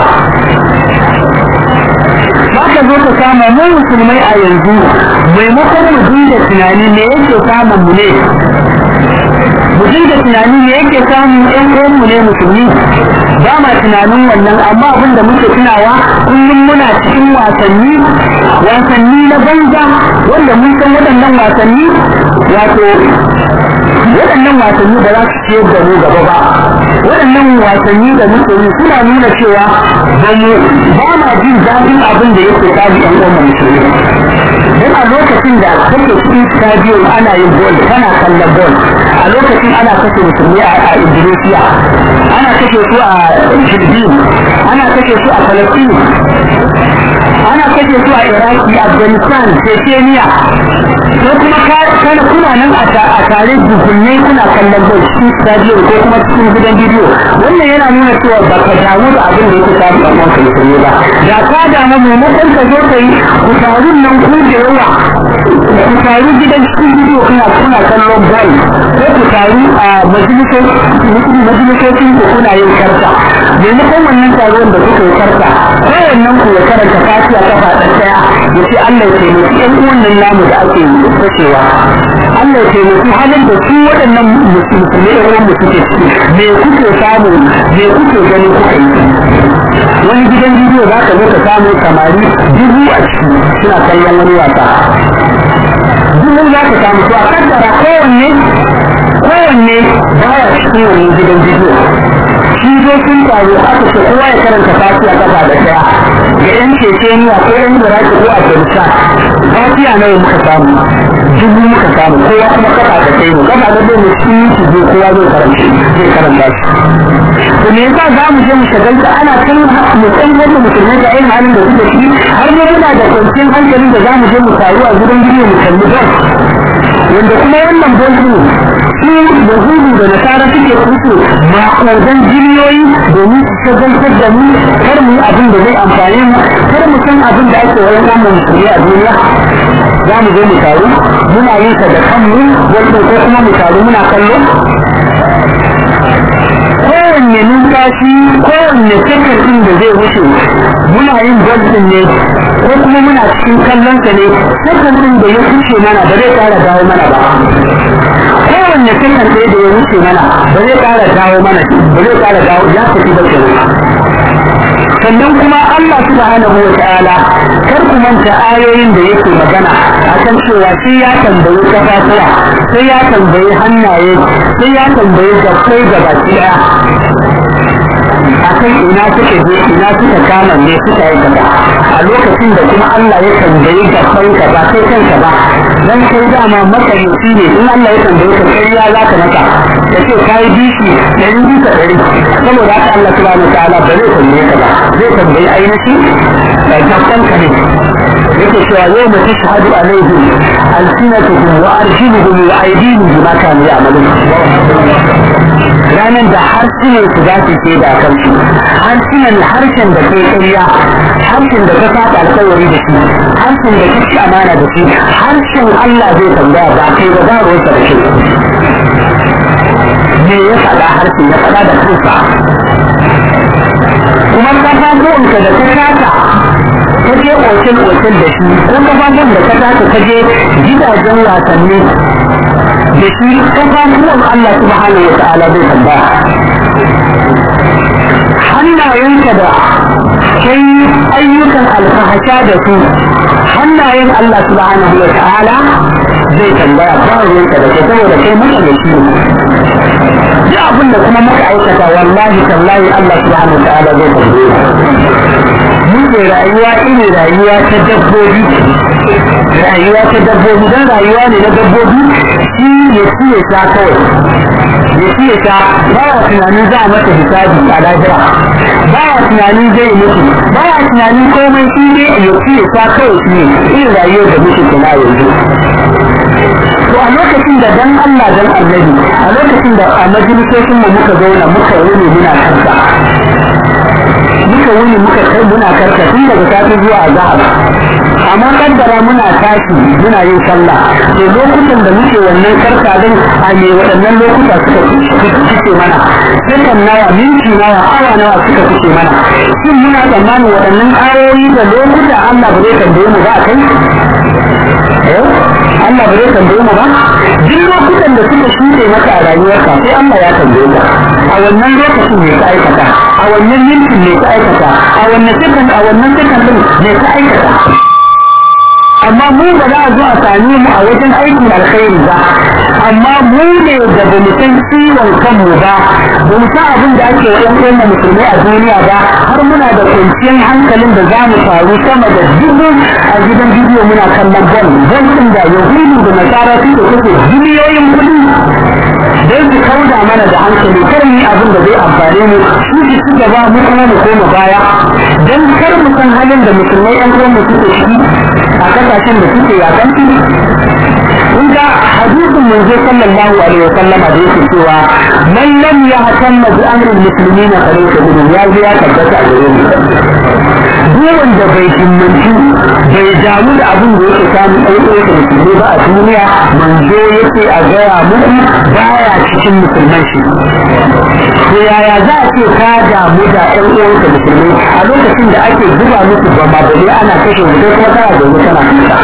ba ka zo ka kama mu musulmai a yanzu maimakon mu dinga tunani me yake samun mu ne mu dinga tunani me yake samun ɗan uwanmu ne musulmi ba ma tunanin wannan amma abin da muke tunawa kullum muna cikin wasanni wasanni na banza wanda mun san waɗannan wasanni wato waɗannan wasanni ba za su ciyar da mu gaba ba waɗannan wasanni da muke yi suna nuna cewa ba mu ba ma jin daɗin abin da yake samu ɗan uwanmu musulmi don a lokacin da kake cikin stadium ana yin bol kana kallon bol a lokacin ana kashe musulmi a Indonesia ana kashe su a Philippines ana kashe su a Palestine ana kashe su a Iraki Afghanistan Chechnya ko kuma kana kuna nan a tare dukunne kuna kallon bol cikin stadium ko kuma cikin gidan bidiyo wannan yana nuna cewa ba ka damu da abin da yake samu a kan musulmi ba da ka damu maimakon ka zo ka yi ku taru nan ku da yawa ku taru gidan cikin bidiyo kuna kuna kallon bol ko ku taru a majalisocin ku kuna yin karta maimakon wannan taruwan da kuka yi karta kowannen ku ya karanta fatiha kafa ɗaya ya ce Allah ya taimaki ƴan uwan nan namu da ake kashewa Allah ya taimaki halin da su waɗannan musulmi ƴan uwan mu suke ciki me kuke samu me kuke gani kuka yi wani gidan bidiyo za ka zo ka samu samari dubu a ciki suna kallon wani wasa dubu za ka samu to a kaddara kowanne kowanne baya cikin wani gidan bidiyo shi zo sun taru aka ce kowa ya karanta fatiha kafa da daya ga yan ceceniya ko yan da raki ko a jarisa fatiha nawa muka samu dubu muka samu kowa kuma kafa da kai mu kafa da bai mutum yi zo kowa zai karanta zai karanta shi to me yasa za mu je mu shagalta ana kan mu san wanda musulmai da ayin halin da suke ciki har ne muna da kwanciyar hankalin da za mu je mu taru a gidan bidiyo mu kalli don wanda kuma wannan bolin su yahudu da nasara suke kusa makonzan jiniyoyi domin su shagaltar da mu kar mu abin da zai amfani mu kar mu san abin da ake wani namun musulmi a duniya za mu je mu taru muna yin sa da kanmu wanda ko kuma mu taru muna kallo kowanne numfashi kowanne sekar ɗin da zai wuce muna yin bolin ne ko kuma muna cikin kallon sa ne sekar ɗin da ya wuce mana ba zai ƙara dawo mana ba kowanne sekar ɗaya da ya wuce mana ba zai ƙara dawo mana ba zai ƙara dawo ya tafi da ke sannan kuma Allah subhanahu wa ta'ala kar ku manta ayoyin da yake magana akan cewa sai ya tambayi kafafuwa sai ya tambayi hannaye sai ya tambayi gabbai gabaki daya akan ina suka je ina suka kama ne suka yi kaza a lokacin da kuma Allah ya tambayi gabbai ka ba kai kanka ba dan kai dama makarici ne in Allah ya tambaye ka kai ya zaka maka kace kai bishi dari bisa dari saboda haka Allah subhanahu wa ta'ala ba zai tambaye ka ba zai tambayi ainihi da gabban ka ne yake cewa yau mu tashhadu alaihim alsinatuhum wa arjuluhum wa aydihim bima kanu ya'malun ranan da harsunan su za su ce da kansu harsunan harshen da kai ƙarya harshen da ka saba alƙawari da shi harshen da kake amana da shi harshen Allah zai tambaya ba kai ba za ruwansa da shi me ya faɗa harshen ya faɗa da kansa kuma kafafuwanka da ka kata ka je otel-otel da shi ko kafafuwan da ka kata ka je gidajen wasanni da shi kafafuwan Allah subhanahu wa ta'ala zai tambaya hannayenka da kai ayyukan alfahasha da su hannayen Allah subhanahu wa ta'ala zai tambaya ba ruwanka da ke saboda kai matsalaci ne duk abin da kuma muka aikata wallahi tallahi Allah subhanahu wa ta'ala zai tambaye muke rayuwa ina rayuwa ta dabbobi rayuwa ta dabbobi don rayuwa ne na dabbobi shi ya fiye ta kawai ya fiye ta ba wa tunanin za a mata hisabi a lahira ba wa tunanin zai mutu ba wa tunanin komai shi ne ya fiye ta kawai shi ne irin rayuwar da muke kuma yanzu to a lokacin da dan Allah dan annabi a lokacin da a majalisoshin mu muka zauna muka wuni muna karka muka wuni muka kai muna karka tun daga safi zuwa azhar amma kaddara muna tashi muna yin sallah to lokutan da muke wannan karka din a me waɗannan lokuta suka fice mana sakan nawa minti nawa awa nawa suka fice mana shin muna tsammanin waɗannan ayoyi da lokuta Allah ba zai tambaye mu ba a kai eh Allah ba zai tambaye mu ba duk lokutan da suka shuɗe maka a rayuwarka sai Allah ya tambaye ka a wannan lokacin ne ka aikata a wannan mintin ne ka aikata a wannan second a wannan second din ne ka aikata amma mu ba za a zo a sami mu a wajen aikin alkhairi ba amma mu ne da ba mu san ciwon kanmu ba ba mu san abin da ake wa ɗan ɗan musulmai a duniya ba har muna da kwanciyar hankalin da za mu faru sama da dubu a gidan bidiyo muna kallon bol bol ɗin da yahudu da nasara su da kuke biliyoyin kuɗi don su kauda mana da hankali kar mu yi abin da zai amfane mu su ji su gaba mu kuma mu koma baya don kar mu san halin da musulmai ɗan ɗan mu suke ciki a kasashen da suke yakan su kun ga hadisin manzo sallallahu alaihi wa sallam da yake cewa man lam yahtamma bi amri al-muslimin fa laysa minhum ya ya tabbata a gare mu duk wanda bai himmanci bai damu da abin da yake samun ɗauke da musulmi ba a duniya manzo yake a gaya muku baya cikin musulman shi to yaya za a ce ka damu da ɗan uwanka musulmi a lokacin da ake zuba musu ba ma bale ana kashe mutum kuma kana da kana kisa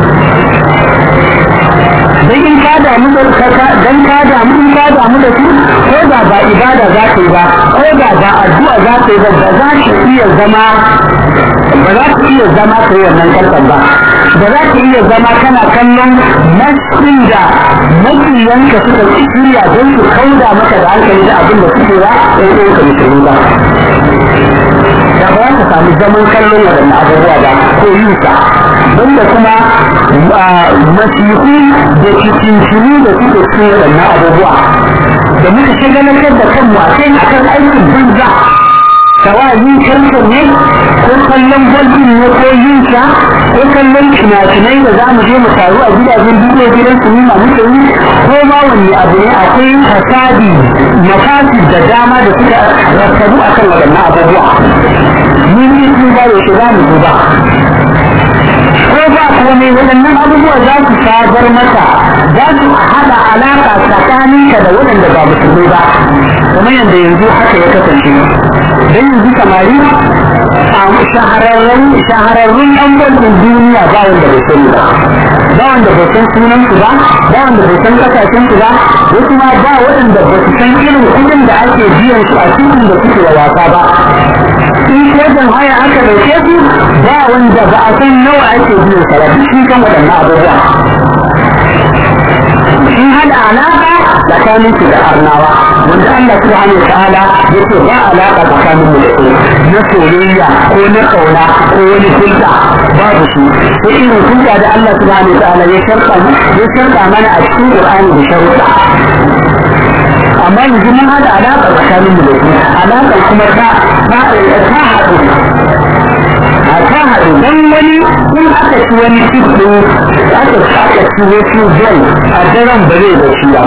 dan in ka damu da kaka dan ka damu in ka damu da su ko da ba ibada za ka yi ba ko da ba addu'a za ka yi ba ba za ka iya zama ba za ka iya zama kai wannan kalkan ba da za ka iya zama kana kallon masjidin da makiyanka suka shirya don su kauda maka da hankali da abin da suke ba ɗan ɗanka musulmi ba da ba ka sami zaman kallon waɗannan abubuwa ba ko yin sa banda kuma masihu da cikin da suke cikin waɗannan abubuwa da muka shagalantar da kanmu a kai akan aikin banza yin kansa ne ko kallon gwajin ne ko yin sa ko kallon tunatunai da za mu je mu taru a gidajen duniya gidan su nima muke yi ko ma wanne abu ne akwai fasadi mafasi da dama da suka rasabu a kan waɗannan abubuwa mun yi sun ba da shi za mu duba ko ba komai waɗannan abubuwa za su sabar mata za su haɗa alaƙa tsakaninka da waɗanda ba musulmai ba kamar yadda yanzu haka ya kasance don yanzu samari a shahararrun shahararrun ɗan bankin duniya ba wanda bai sani ba ba wanda bai san sunan su ba ba wanda bai san kasashen su ba wasu ma ba waɗanda ba su san irin kuɗin da ake biyan su a cikin da suke da wasa ba in shaidan haya aka ɗauke su ba wanda ba a san nawa ake biyan sa ba shi kan waɗannan abubuwa sun hada alaƙa tsakanin su da arnawa wanda Allah subhanahu wa ta'ala yake ba alaƙa tsakanin mu da su na soyayya ko na kauna ko wani hulɗa babu su ko irin hulɗa da Allah subhanahu wa ta'ala ya sharɗa ya sharɗa mana a cikin Qur'ani da sharuɗa amma yanzu mun hada alaƙa tsakanin mu da su alaƙar kuma ta ta ta haɗu ta haɗu don wani in aka ci wani cikin aka aka ci wasu zai a daren ba zai da shi ba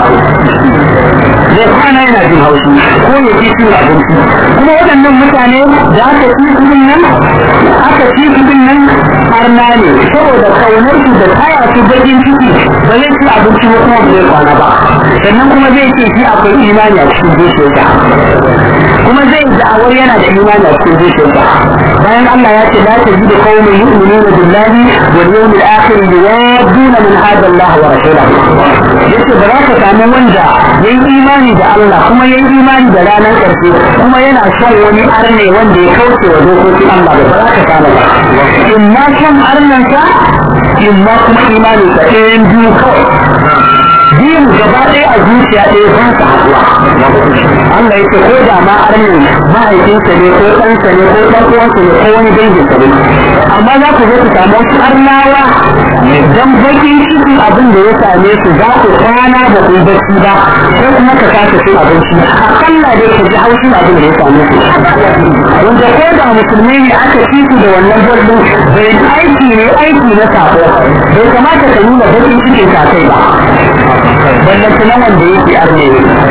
zai kwana yana jin haushi ko ya ci cin abinci kuma waɗannan mutane da aka ci kudin nan aka ci kudin nan harna ne saboda kaunar su da taya su bakin ciki ba zai ci abinci ko kuma ba zai kwana ba sannan kuma zai ce shi akwai imani a cikin zuciyarsa kuma zai da'awar yana da imani a cikin zuciyarsa bayan Allah ya ce la tajidu qauman yu'minuna billahi wal yawmil akhir yuwadduna man hada Allah wa rasulahu yace ba za ka samu wanda yayi imani da Allah kuma yayi imani da ranar ƙarshe kuma yana son wani arne wanda ya kauce wa dokokin Allah ba za ka samu ba in ma son arnansa in ma kuma imani ka ɗayan biyu kawai biyun gaba ɗaya a zuciya ɗaya ba su haɗuwa Allah ya ce ko da ma arnin mahaifinsa ne ko ɗansa ne ko ɗan uwansa ne ko wani danginsa ne amma za ku zo ku samu wasu arnawa dan bakin cikin abin da ya same su za ku kwana da ku bacci ba ko kuma ka kasa cin abinci akalla dai ka ji haushin abin da ya same su wanda ko da musulmi ne aka ci su da wannan gurbin bai aiki ne aiki na sako bai kamata ka nuna bakin cikin ka kai ba wannan kuma wanda yake arne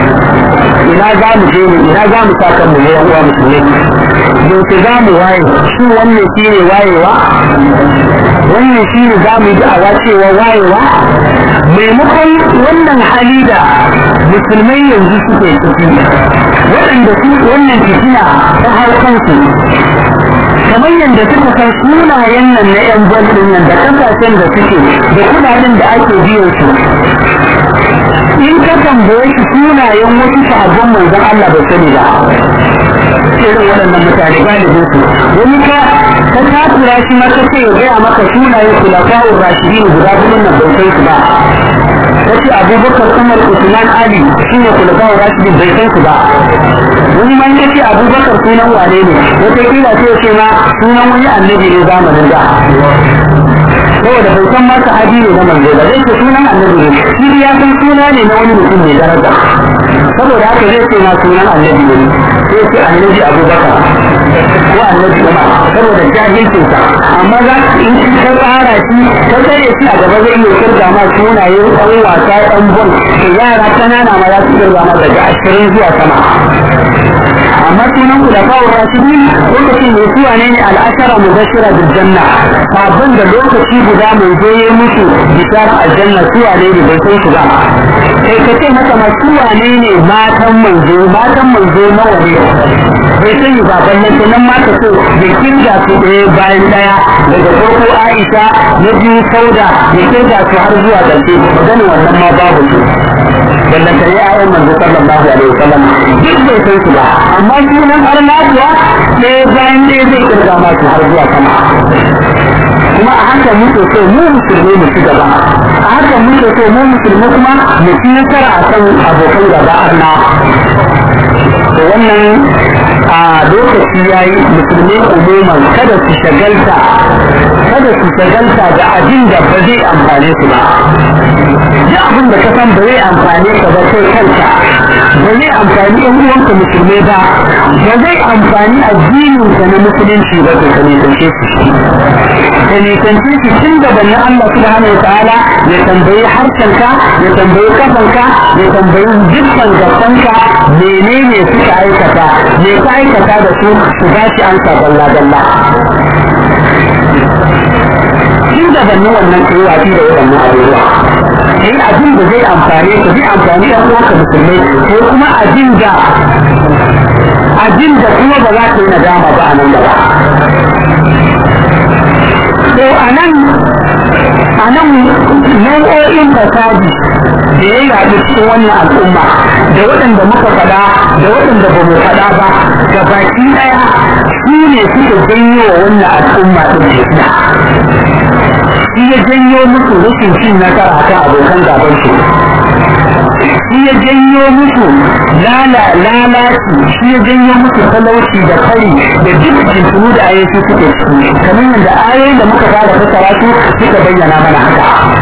ina za mu je ne ina za mu sa kanmu ne yan uwa musulmi yaushe za mu waye shi wannan shi ne wayewa wannan shi ne za mu yi da'awa cewa wayewa maimakon wannan hali da musulmai yanzu suke ciki waɗanda su wannan fitina ta hau kansu kamar yadda suka san sunayen nan na yan gwaldin nan da kasashen da suke da kudaden da ake biyan su in ka tambaye shi sunayen wasu sabon manzon Allah bai sani ba irin waɗannan mutane galibin su wani ka ka takura shi maka sai ya gaya maka sunayen kulafa'ur rashidin guda gudun nan bai san su ba wace abubakar umar usman ali shine kulafa'ur rashidin bai san su ba wani ma ya ce abubakar sunan wane ne wata kila sai ce ma sunan wani annabi ne zamanin da saboda bai san ma sahabi ne na manzo ba zai ce sunan annabi ne shi ya san suna ne na wani mutum mai daraja saboda haka zai ce ma sunan annabi ne sai ce annabi abubakar ko annabi umar saboda jahilcin sa amma za in ka tsara shi ka tsare shi a gaba zai iya kirga ma sunaye ɗan wasa ɗan bon da yara kanana ma za su kirga ma daga ashirin zuwa sama amma sunan ku da kawo rashidin lokacin da su wane ne al'ashara mubashira bil janna sabon da lokaci guda mai zo ya mutu bisar aljanna su wane ne bai san su ba kai ka ce maka ma su wane ne matan manzo matan manzo nawa ne bai san yi ba ballan nan ma ka so da kirga su ɗaya bayan ɗaya daga farko Aisha na biyu Sauda ya kirga su har zuwa ƙarshe ganin wannan ma babu su ballan ta yi ayon manzo sallallahu alaihi wasallam duk bai san su ba amma sunan har lafiya ɗaya bayan ɗaya zai kirga ma su har zuwa sama kuma a haka muke so mu musulmi mu ci gaba, a haka muke so mu musulmi kuma mu ci nasara a kan abokan gaba arna. to wannan a lokaci yayi musulmi umuman kada su shagalta kada su shagalta da abin da ba zai amfane su ba. duk abin da ka san ba zai amfane ka ba sai kanka, ba zai amfani ɗan uwanka musulmai ba, ba zai amfani addinin ka na musulunci ba, to ka nisance shi ka nisance shi tun da bani Allah subhanahu wa ta'ala ya tambayi harshenka, ya tambayi kafanka, ya tambayi dukkan gabanka menene suka aikata, me ka aikata da su su ba shi ansa dalla dalla. tun da bani wannan kai wati da wannan abubuwa sai abin da zai amfane ka zai amfani ɗan uwanka musulmai, ko kuma abin da abin da kuma ba za ka yi nadama ba a nan gaba. to a nan a nan nau'o'in fasadi da ya yaɗu cikin wannan al'umma da waɗanda muka faɗa da waɗanda ba mu faɗa ba ga baki ɗaya su ne suka janyo wa wannan al'umma ɗin fitina. shi ya janyo musu rashin cin nasara a kan abokan gaban su, shi ya janyo musu lalaci, shi ya janyo musu talauci da fari da duk jinkunu da ayyuka suke ciki, kamar yadda ayoyin da muka fara fassara su suka bayyana mana haka.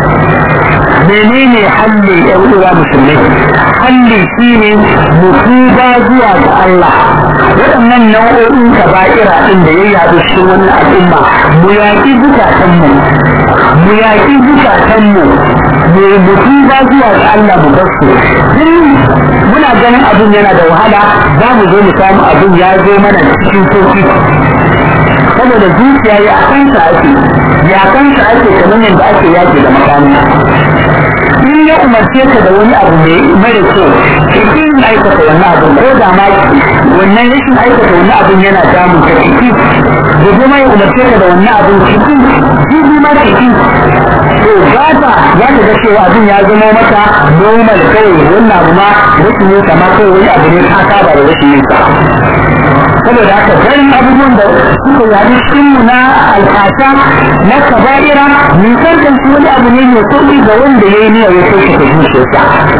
menene halli yan uwa musulmai? halli shine mutuba zuwa ga Allah. waɗannan nau'o'in kaba'ira ɗin da ya yaɗu cikin wannan al'umma mu yaƙi zukatanmu mu yaƙi zukatanmu mu mutuba zuwa ga Allah mu bar su. muna ganin abin yana da wahala, za mu zo mu samu abin ya zo mana cikin sauki, saboda zuciya ya kansa ake ya kansa ake kamar yadda ake yaƙi da makami. in ya umarce ka da wani abu mai mara kyau ka kin aikata wannan abu, ko da ma wannan rashin aikata wannan abun yana damun ka ciki, da kuma ya umarce ka da wannan abun ciki jibi ma ciki, to gata za ka ga cewa abin ya zama maka normal kawai, wannan abu ma rashin yin ma kawai wani abu ne ka saba da rashin yin sa. saboda haka ganin abubuwan da suka yaɗu cikin mu na alfasha na kaba'ira nisan kan su wani abu ne mai sauƙi ga wanda ya yi niyyar ya kai ka zuciyarsa.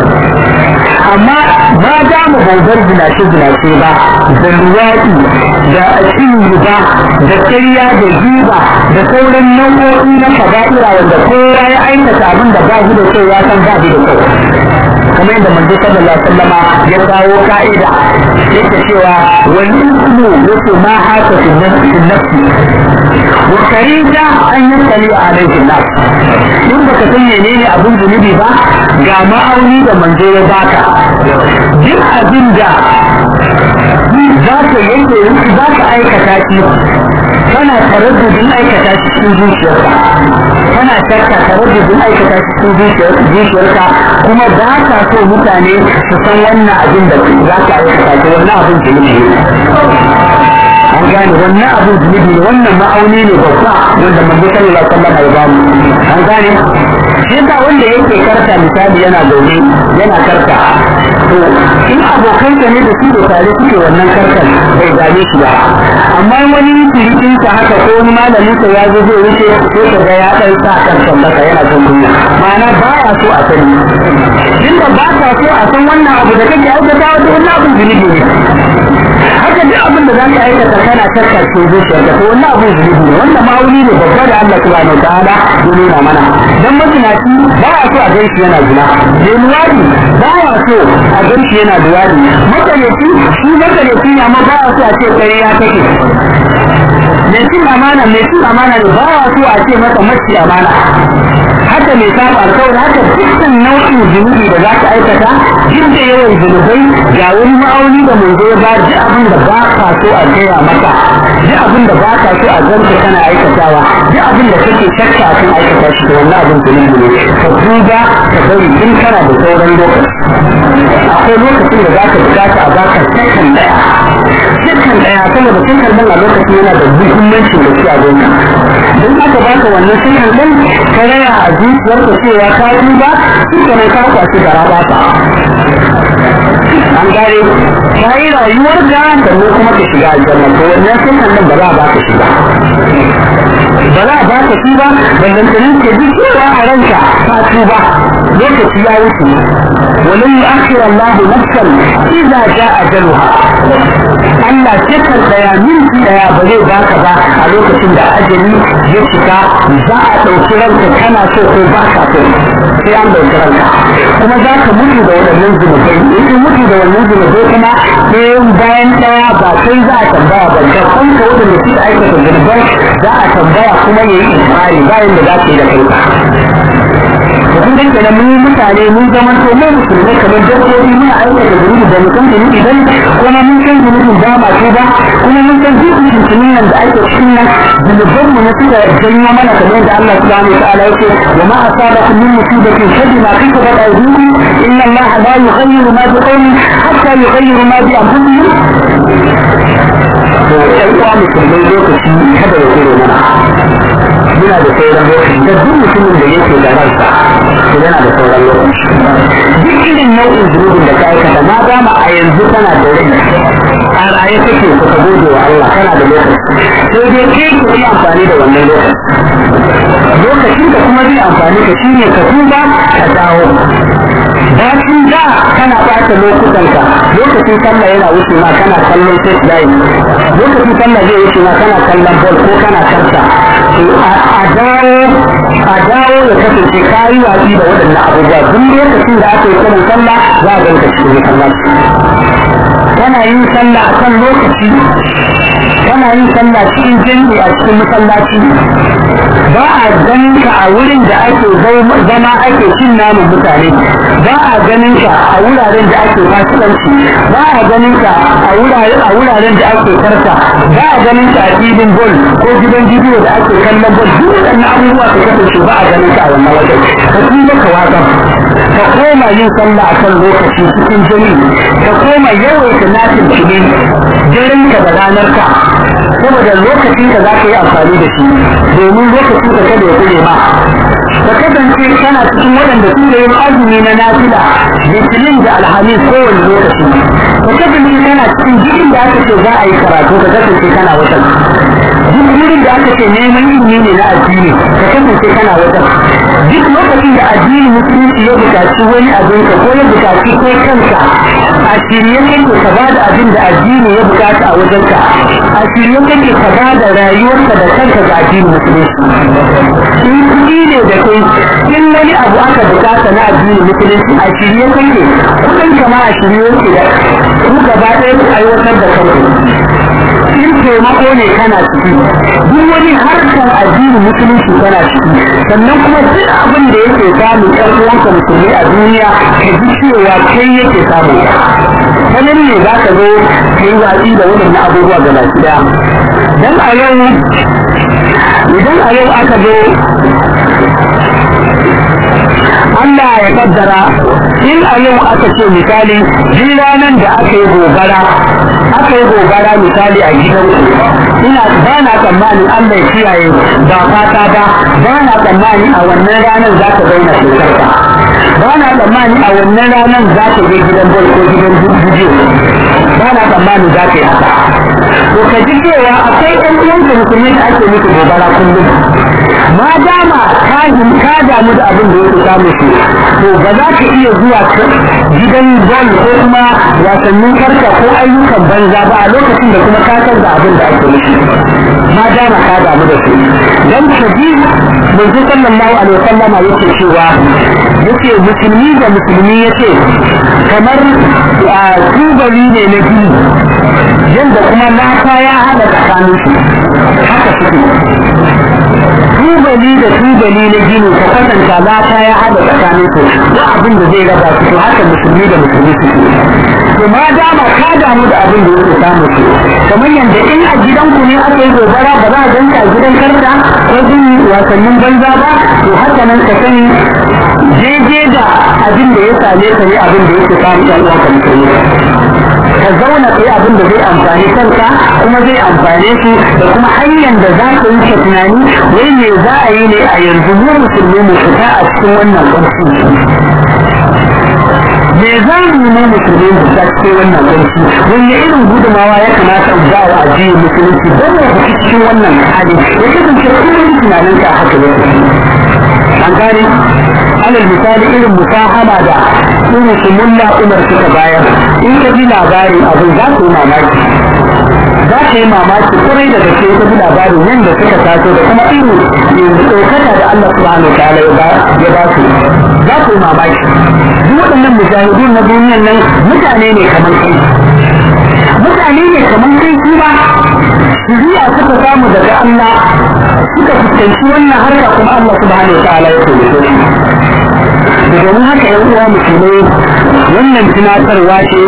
amma ba za mu bautar zinace zinace ba da luwaɗi da cin riba da ƙarya da giba da sauran nau'o'i na kaba'ira wanda kowa ya aikata abin da ba shi da kyau ya san ba shi da kyau, kamar yadda manzo sallallahu alaihi wasallama ya kawo ka'ida yake cewa wal ismu yake ma haka fi nafsi wa karida an yasali alaihi nas. in baka san menene abin zunubi ba, ga ma'auni da manzo ya baka, duk abin da za ka yanke za ka aikata shi kana taraddudin aikata shi cikin zuciyarka, kana shakka taraddudin aikata shi cikin zuciyarka, kuma za ka so mutane su san wannan abin da za ka aikata shi, wannan abin zunubi ne. an gane wannan abin zunubi ne, wannan ma'auni ne babba wanda manzo sallallahu alaihi wasallam ya bamu. an gane shi da wanda yake karta misali yana zaune yana karta, to in abokanka ne da su da tare suke wannan karkar bai gane shi ba, amma wani tirikin sa haka ko wani malamin sa ya zo zai wuce ko ka ga ya dan sa karkar maka yana son kunya, ma'ana ba ya so a sani. inda ba ka so a san wannan abu da kake aikata da wannan abin zunubi ne. haka duk abin da za ka aikata kana karkar ce zuciya da wannan abin zunubi ne, wannan ma'auni ne babba da Allah subhanahu wa ta'ala ya nuna mana. dan mazinaci ba ya so a gaishe yana zina, da luwadi ba ya so a ganci yana da wani matsalaci shi matsalaci ne, amma ba a so a ce kare ya take. mai cin amana mai cin amana ne ba a so a ce masa mace amana. haka mai saba alkawari, haka dukkan nau'in zunubi da za ka aikata duk da yawan zunubai ga wani ma'auni da mai zai ba duk abin da ba ka so a gaya maka, duk abin da ba ka so a zanta kana aikatawa, duk abin da kake shakka a kan aikata shi da wannan abin zunubi ne. ka duba ka bari tun kana da sauran lokaci. akwai lokacin da za ka bukata a baka sakan daya sakan daya saboda sakan nan a lokaci yana da muhimmancin da shi a gonka. don aka baka wannan sakan nan ka raya a zuciyarka cewa ka duba suka nan ka kwaci da rabata. an gare ka yi rayuwar ka sannan kuma ka shiga aljanna, to wannan sakan nan ba za a baka shiga. ba za a ba ka shi ba ballantarin ke duk cewa a ranka ta tuba lokaci ya wuce wani yi akhir Allah nafsan idza jaa ajaluha Allah cikin daya minti daya ba zai baka ba a lokacin da ajali ya cika za a ɗauki ranka kana so ko ba ka so sai an ɗauki ranka kuma za ka mutu da waɗannan zunubai in mutu da wannan zunubai kuma sai bayan daya ba sai za a tambaya ba da kanka waɗanda suka aikata zunubai za a tambaya kuma ya yi ismari bayan da za ka yi da kanka kun dan kenan mun mutane mun zama to mu musulmai kamar dabbobi muna aikata zunubi da mutum da nufi dan kuma mun san zunubin da ba ce ba kuma mun san dukkan tunin nan da ake cikin nan zunuban mu na suka janyo mana kamar da Allah subhanahu wa ta'ala yake wa ma asabakum min musibatin shadid ma kasabat aydikum inna Allah la yughayyiru ma bi qawmin hatta yughayyiru ma bi anfusihim to ɗan uwa musulmai lokaci kada ya kore mana muna da sauran lokaci da duk mutumin da yake da ransa to yana da sauran lokaci duk irin nau'in zunubin da ka aikata ma dama a yanzu kana da rai a raye kake ka ka gode wa Allah kana da lokaci sai dai kai ka yi amfani da wannan lokaci lokacin da kuma zai amfani ka shine ka tuba ka dawo bacin da kana ɓata lokutanka lokacin sallah yana wuce ma kana kallon set line lokacin sallah zai wuce ma kana kallon ball ko kana karta a dawo a dawo ya kasance kayi watsi da waɗannan abubuwa duk lokacin da aka yi karin sallah za a ganka cikin sallah kana yin sallah a kan lokaci kana yin sallah cikin jami'i a cikin masallaci ba a ganin ka a wurin da ake zama ake cin namun mutane ba a ganin ka a wuraren da ake fasikanci ba a ganin ka a wuraren da ake karta ba a ganin ka a filin bol ko gidan bidiyo da ake kallon bol duk waɗannan abubuwa ka kasance ba a ganin ka a wannan wajen ka kuma ka waka ka koma yin sallah a kan lokaci cikin jami'i ka koma yawaita nafin cini daren ka da ranar ka saboda lokacin da za ka yi amfani da shi domin lokacin da kada ya kure ma ka kasance kana cikin waɗanda su da yin azumi na nafila litinin da alhamis kowane lokaci ka kasance kana cikin jikin da aka ce za a yi karatu ka kasance kana watan duk wurin da aka ce neman ilimi ne na addini ka kasance kana watan duk lokacin da addini musulunci ya buƙaci wani abinka ko ya buƙaci kai kanka a shirye kake ka ba da abin da addini ya buƙata a wajenka a shirye kake ka ba da rayuwarka da kanka ga addini musulunci in kuɗi ne da kai in wani abu aka buƙata na addini musulunci a shirye kake kuɗin kama a shirye yake da ku gaba ɗaya ku aiwatar da kanku in taimako ne kana ciki duk wani harkar addini musulunci kana ciki sannan kuma duk abin da yake samun ɗan uwanka musulmi a duniya ka ji cewa kai yake samun ka sanin ne za ka zo ka yi watsi da waɗannan abubuwa ga baki ɗaya dan a yau idan a yau aka zo Allah ya kaddara in a yau aka ce misali ji ranar da aka yi gobara aka yi gobara misali a gidan ina ba na tsammanin Allah ya kiyaye ba fata ba ba na tsammanin a wannan ranar za ka zauna shekarka ba na tsammanin a wannan ranar za ka je gidan bol ko gidan bidiyo ba na tsammanin za ka yi haka to ka ji cewa akwai ɗan uwanka musulmi da ake musu gobara kullum ma dama kahin ka damu da abin da yake samu su to ba za ka iya zuwa gidan bol ko kuma wasannin karka ko ayyukan banza ba a lokacin da kuma ka san da abin da ake musu ma dama ka damu da su dan kaji manzo sallallahu alaihi wasallam yake cewa yake musulmi da musulmi yake kamar tubali ne na biyu yanda kuma laka ya hada tsakanin su haka suke tubali da tubali na gini ka kwatanta laka ya hada tsakanin su ko abin da zai raba su to haka musulmi da musulmi suke to ma dama ka damu da abin da yake samu su kamar yadda in a gidanku ne aka yi gobara ba za a ganka a gidan karta ko jin wasannin banza ba to haka nan ka sani daidai da abin da ya same ka ne abin da yake samu ɗan uwanka musulmi ka zauna kai abin da zai amfani kanka kuma zai amfane su da kuma hanyar da za ka yi ka tunani wai me za a yi ne a yanzu mu musulmi mu fita a cikin wannan ƙarfi me za mu yi musulmi mu ta cikin wannan kunci wani irin gudumawa ya kamata mu ba wa addinin musulunci don mu fi cikin wannan hali ya kasance kullum tunanin ka haka ne an gane alal misali irin musahama da irin su mulla umar suka bayar in ka ji labarin abin za ku yi mamaki za ka yi mamaki kurai da gaske ka ji labarin yadda suka taso da kuma irin yanzu ɗaukaka da Allah subhanahu wa ta'ala ya ba su za ku yi mamaki duk waɗannan mujahidun na duniyan nan mutane ne kamar kai mutane ne kamar kai su ba shiriya suka samu daga Allah suka fuskanci wannan harka kuma Allah subhanahu wa ta'ala ya taimake su da domin haka yan uwa musulmai wannan tunatarwa ce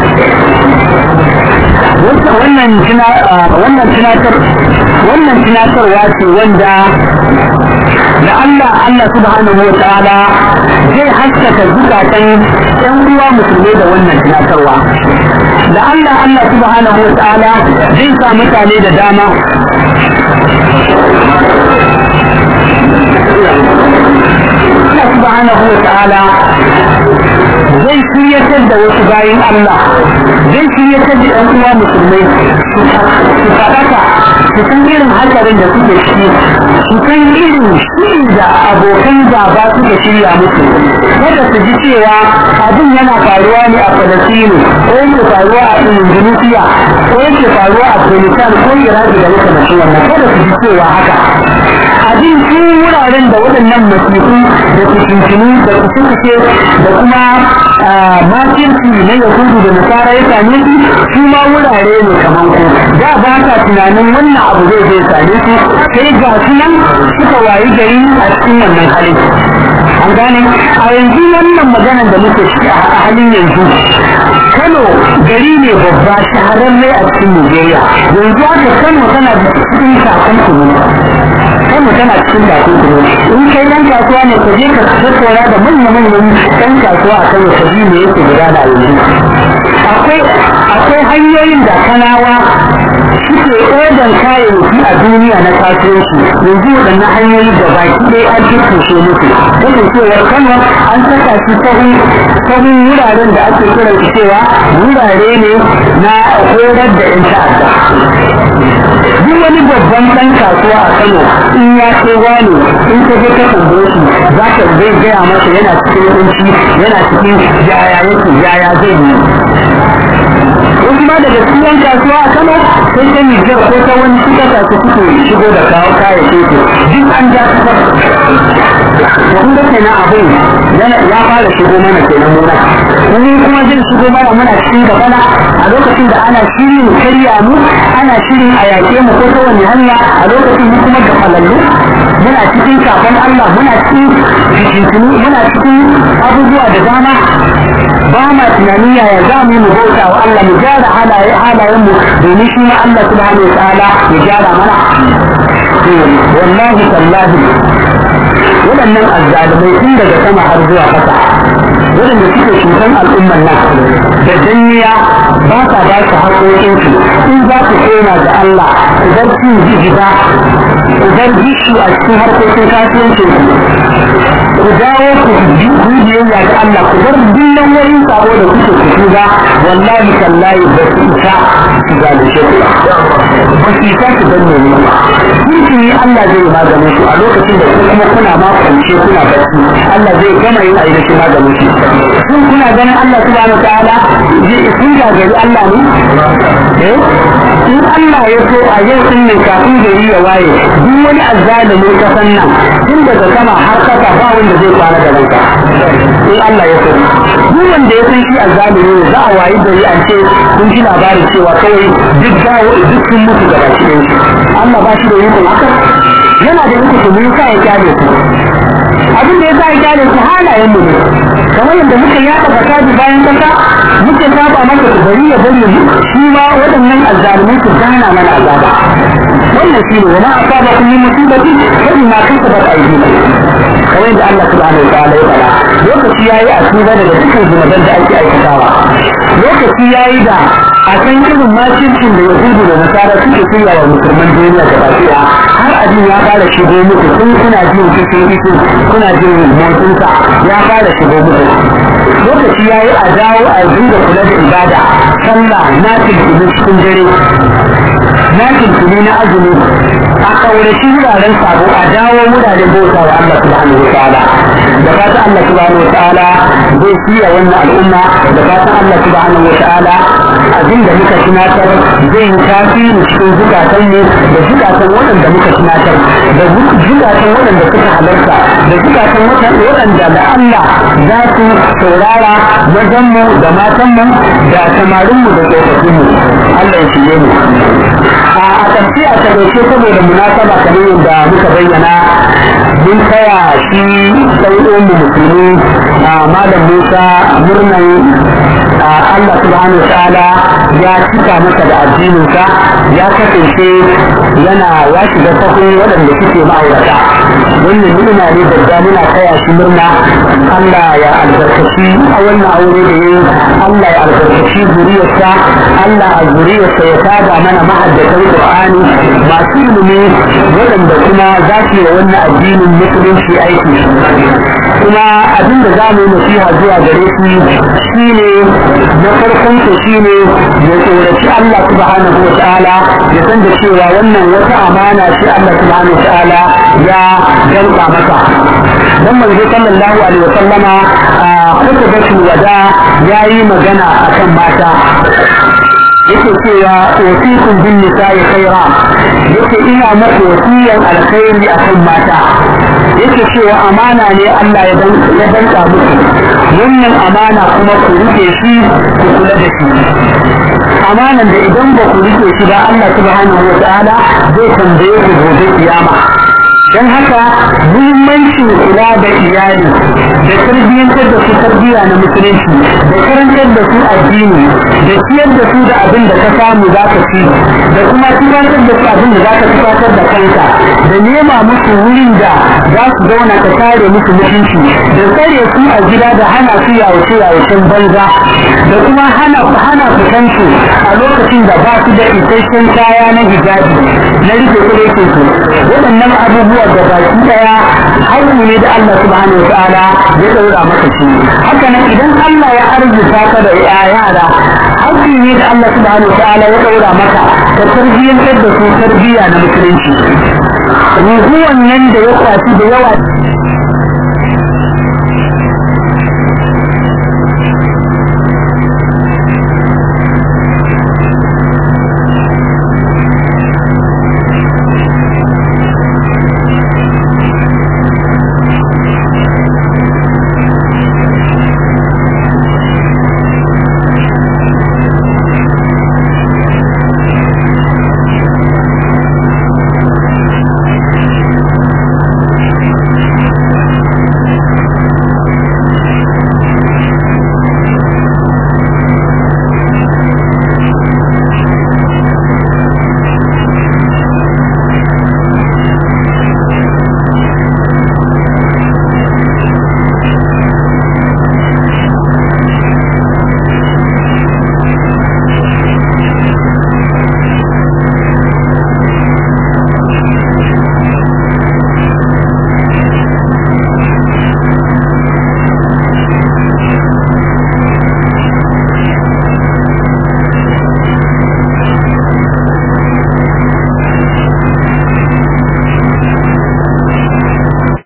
wannan wannan tunatar wannan tunatarwa ce wanda da Allah Allah subhanahu wa ta'ala zai haskaka zukatan yan uwa musulmai da wannan tunatarwa da Allah Allah subhanahu wa ta'ala zai sa mutane da dama Allah subhanahu wa ta'ala zai shiryatar da wasu bayin Allah zai shiryatar da ɗan uwa musulmai su faɗaka su san irin hatsarin da suke ciki su san irin shirin da abokan gaba suka shirya musu kada su ji cewa abin yana faruwa ne a Falasini ko yake faruwa a Indonesia ko yake faruwa a Afghanistan ko Iraki da makamancin wannan kada su ji cewa haka abin su wuraren da waɗannan masifu da fitintinu da kusurkuce da kuma makirci na yahudu da nasara ya same su su ma wurare ne kamar ku da ba ka tunanin wannan abu zai zai same su sai ga su nan suka wayi gari a cikin wannan halin an gane a yanzu wannan maganar da muke ciki a halin yanzu Kano gari ne babba shahararre a cikin Nigeria yanzu haka Kano tana da cikin sakon kuma Kano tana cikin sakon kuma in kai dan kasuwa ne ka je ka tattauna da manyan-manyan dan kasuwa a Kano ka ji me yake gudana yanzu akwai akwai hanyoyin da Kanawa suke odan kayayyaki a duniya na kasuwanci yanzu waɗannan hanyoyi da baki ɗaya an tuttushe musu kasancewar Kano an saka shi sahun wuraren da ake kiran su cewa wurare ne na horar da 'yan ta'adda duk wani babban ɗan kasuwa a Kano in ya ce wani in ka je ka tambaye shi za ka zai gaya masa yana cikin kunci yana cikin yaya yake yaya zai yi wasu ma daga cikin kasuwa a Kano sai ta Nijar ko ta wani suka kasu suke shigo da kawo kayayyaki su duk an ja su to kun ga kenan abin ya fara shigo mana kenan muna wani kuma zai shigo mana muna cikin gabana a lokacin da ana shirin karya mu ana shirin a yaƙe mu ko ta wani hanya a lokacin mu kuma gafalallu muna cikin kafin Allah muna cikin fitintunu muna cikin abubuwa da dama ba ma tunanin yaya za mu yi mu bauta wa Allah mu gyara halayen mu domin shi ma Allah subhanahu wa ta'ala ya gyara mana wallahi tallahi waɗannan azzalimai tun daga sama har zuwa ƙasa waɗanda suke cutan al'ummar nan da danniya ba sa ba su haƙoƙinsu in za ku koma da Allah ku bar cin jigida ku bar gishu a cikin harkokin kasuwancin ku dawo ku biyayya ga Allah ku bar dillan wurin sabo da kuke ku ba wallahi tallahi ba su isa su zalunce ku ba ba su isa su danne ne kun yi Allah zai maganin su a lokacin da kuma kuna ma kwance kuna barci Allah zai gama yin ainihin maganin su kun kuna ganin Allah subhanahu ta'ala kun gagari Allah ne eh in Allah ya so a yau din ne kafin gari ya waye duk wani azzalimi kasan nan tun daga sama har kasa ba wanda zai fara da ranka in Allah ya so duk wanda ya san shi azzalimi ne za a wayi gari an ce kun ji labarin cewa kawai duk dawo duk sun mutu gaba ɗaya Allah ba shi da yin haka yana da yin kuma yasa ya kyale su abin da ya sa ya kyale su halayen mu ne kamar yadda muka yaɗa fasadi bayan kasa muke saba masa su bari ya bari shi ma waɗannan azzalumai su gana mana azaba wannan shi ne wani asaba kun yi musibati kai ma kanka ba aiki kamar yadda Allah subhanahu wa ta'ala ya fara lokaci yayi a tuba daga dukkan zunuban da ake aikatawa lokaci yayi da a san irin makircin da yahudu da nasara suke shirya wa musulman duniya da basiya har abin ya fara shigo muku kun kuna jin cikin iso kuna jin motsinsa ya fara shigo muku lokaci yayi a dawo a dinga kula da ibada sallah na tilkini cikin dare na tilkini na azumi a kaurashi wuraren sabo a dawo wuraren bauta wa Allah subhanahu wa ta'ala da fatan Allah subhanahu wa ta'ala zai siya wannan al'umma da fatan Allah subhanahu wa ta'ala abin da muka tunatar zai yi tasiri cikin zukatanmu da zukatan waɗanda muka tunatar da zukatan waɗanda suka halarta da zukatan waɗanda da Allah za su saurara mazanmu da matanmu da samarinmu da tsofaffinmu Allah ya shige mu a ƙarshe a tabbata saboda munasaba kamar yadda muka bayyana mun kaya shi sau'in mu musulmi a malam Musa murnan Allah subhanahu wa ta'ala ya cika masa da addininsa ya kasance yana ya shiga sahun waɗanda suke ma'aurata wannan ni'ima ne babba muna kaya shi murna Allah ya albarkaci a wannan aure da yayi Allah ya albarkaci zuriyarsa Allah a zuriyarsa ya saba mana mahaddatan Qur'ani masu ilimi waɗanda kuma za su yi wannan addinin musulunci aiki kuma abin da za mu yi nasiha zuwa gare shi shine na farkon ko shine ya tsoraci Allah subhanahu wa ta'ala ya san da cewa wannan wata amana ce Allah subhanahu wa ta'ala ya danka masa dan manzo sallallahu alaihi wa sallama a khutbatul wada yayi magana akan mata yake cewa wasiqun bin nisa'i khaira yake ina maka wasiyan alkhairi akan mata yake cewa amana ne Allah ya dan ya danka muku wannan amana kuma ku rike shi ku kula da shi amanan da idan ba ku rike shi ba Allah subhanahu wa ta'ala zai tambaye ku gobe kiyama don haka muhimmancin kula da iyali da tarbiyyantar da su tarbiyya na musulunci da karantar da su addini da ciyar da su da abin da ka samu za ka ci da kuma tufatar da su abin da za ka tufatar da kanka da nema musu wurin da za su zauna ka kare musu mutunci da tsare su a gida da hana su yawace yawacen banza da kuma hana hana fitansu a lokacin da ba su da isasshen kaya na hijabi na rike kuɗe su waɗannan abubuwa da baki daya haƙƙi ne da Allah subhanahu wa ta'ala ya daura maka shi haka nan idan Allah ya arzuta ka da yara haƙƙi ne da Allah subhanahu wa ta'ala ya daura maka ka tarbiyyantar da su tarbiyya na musulunci ruhuwan nan da ya kwaci da yawa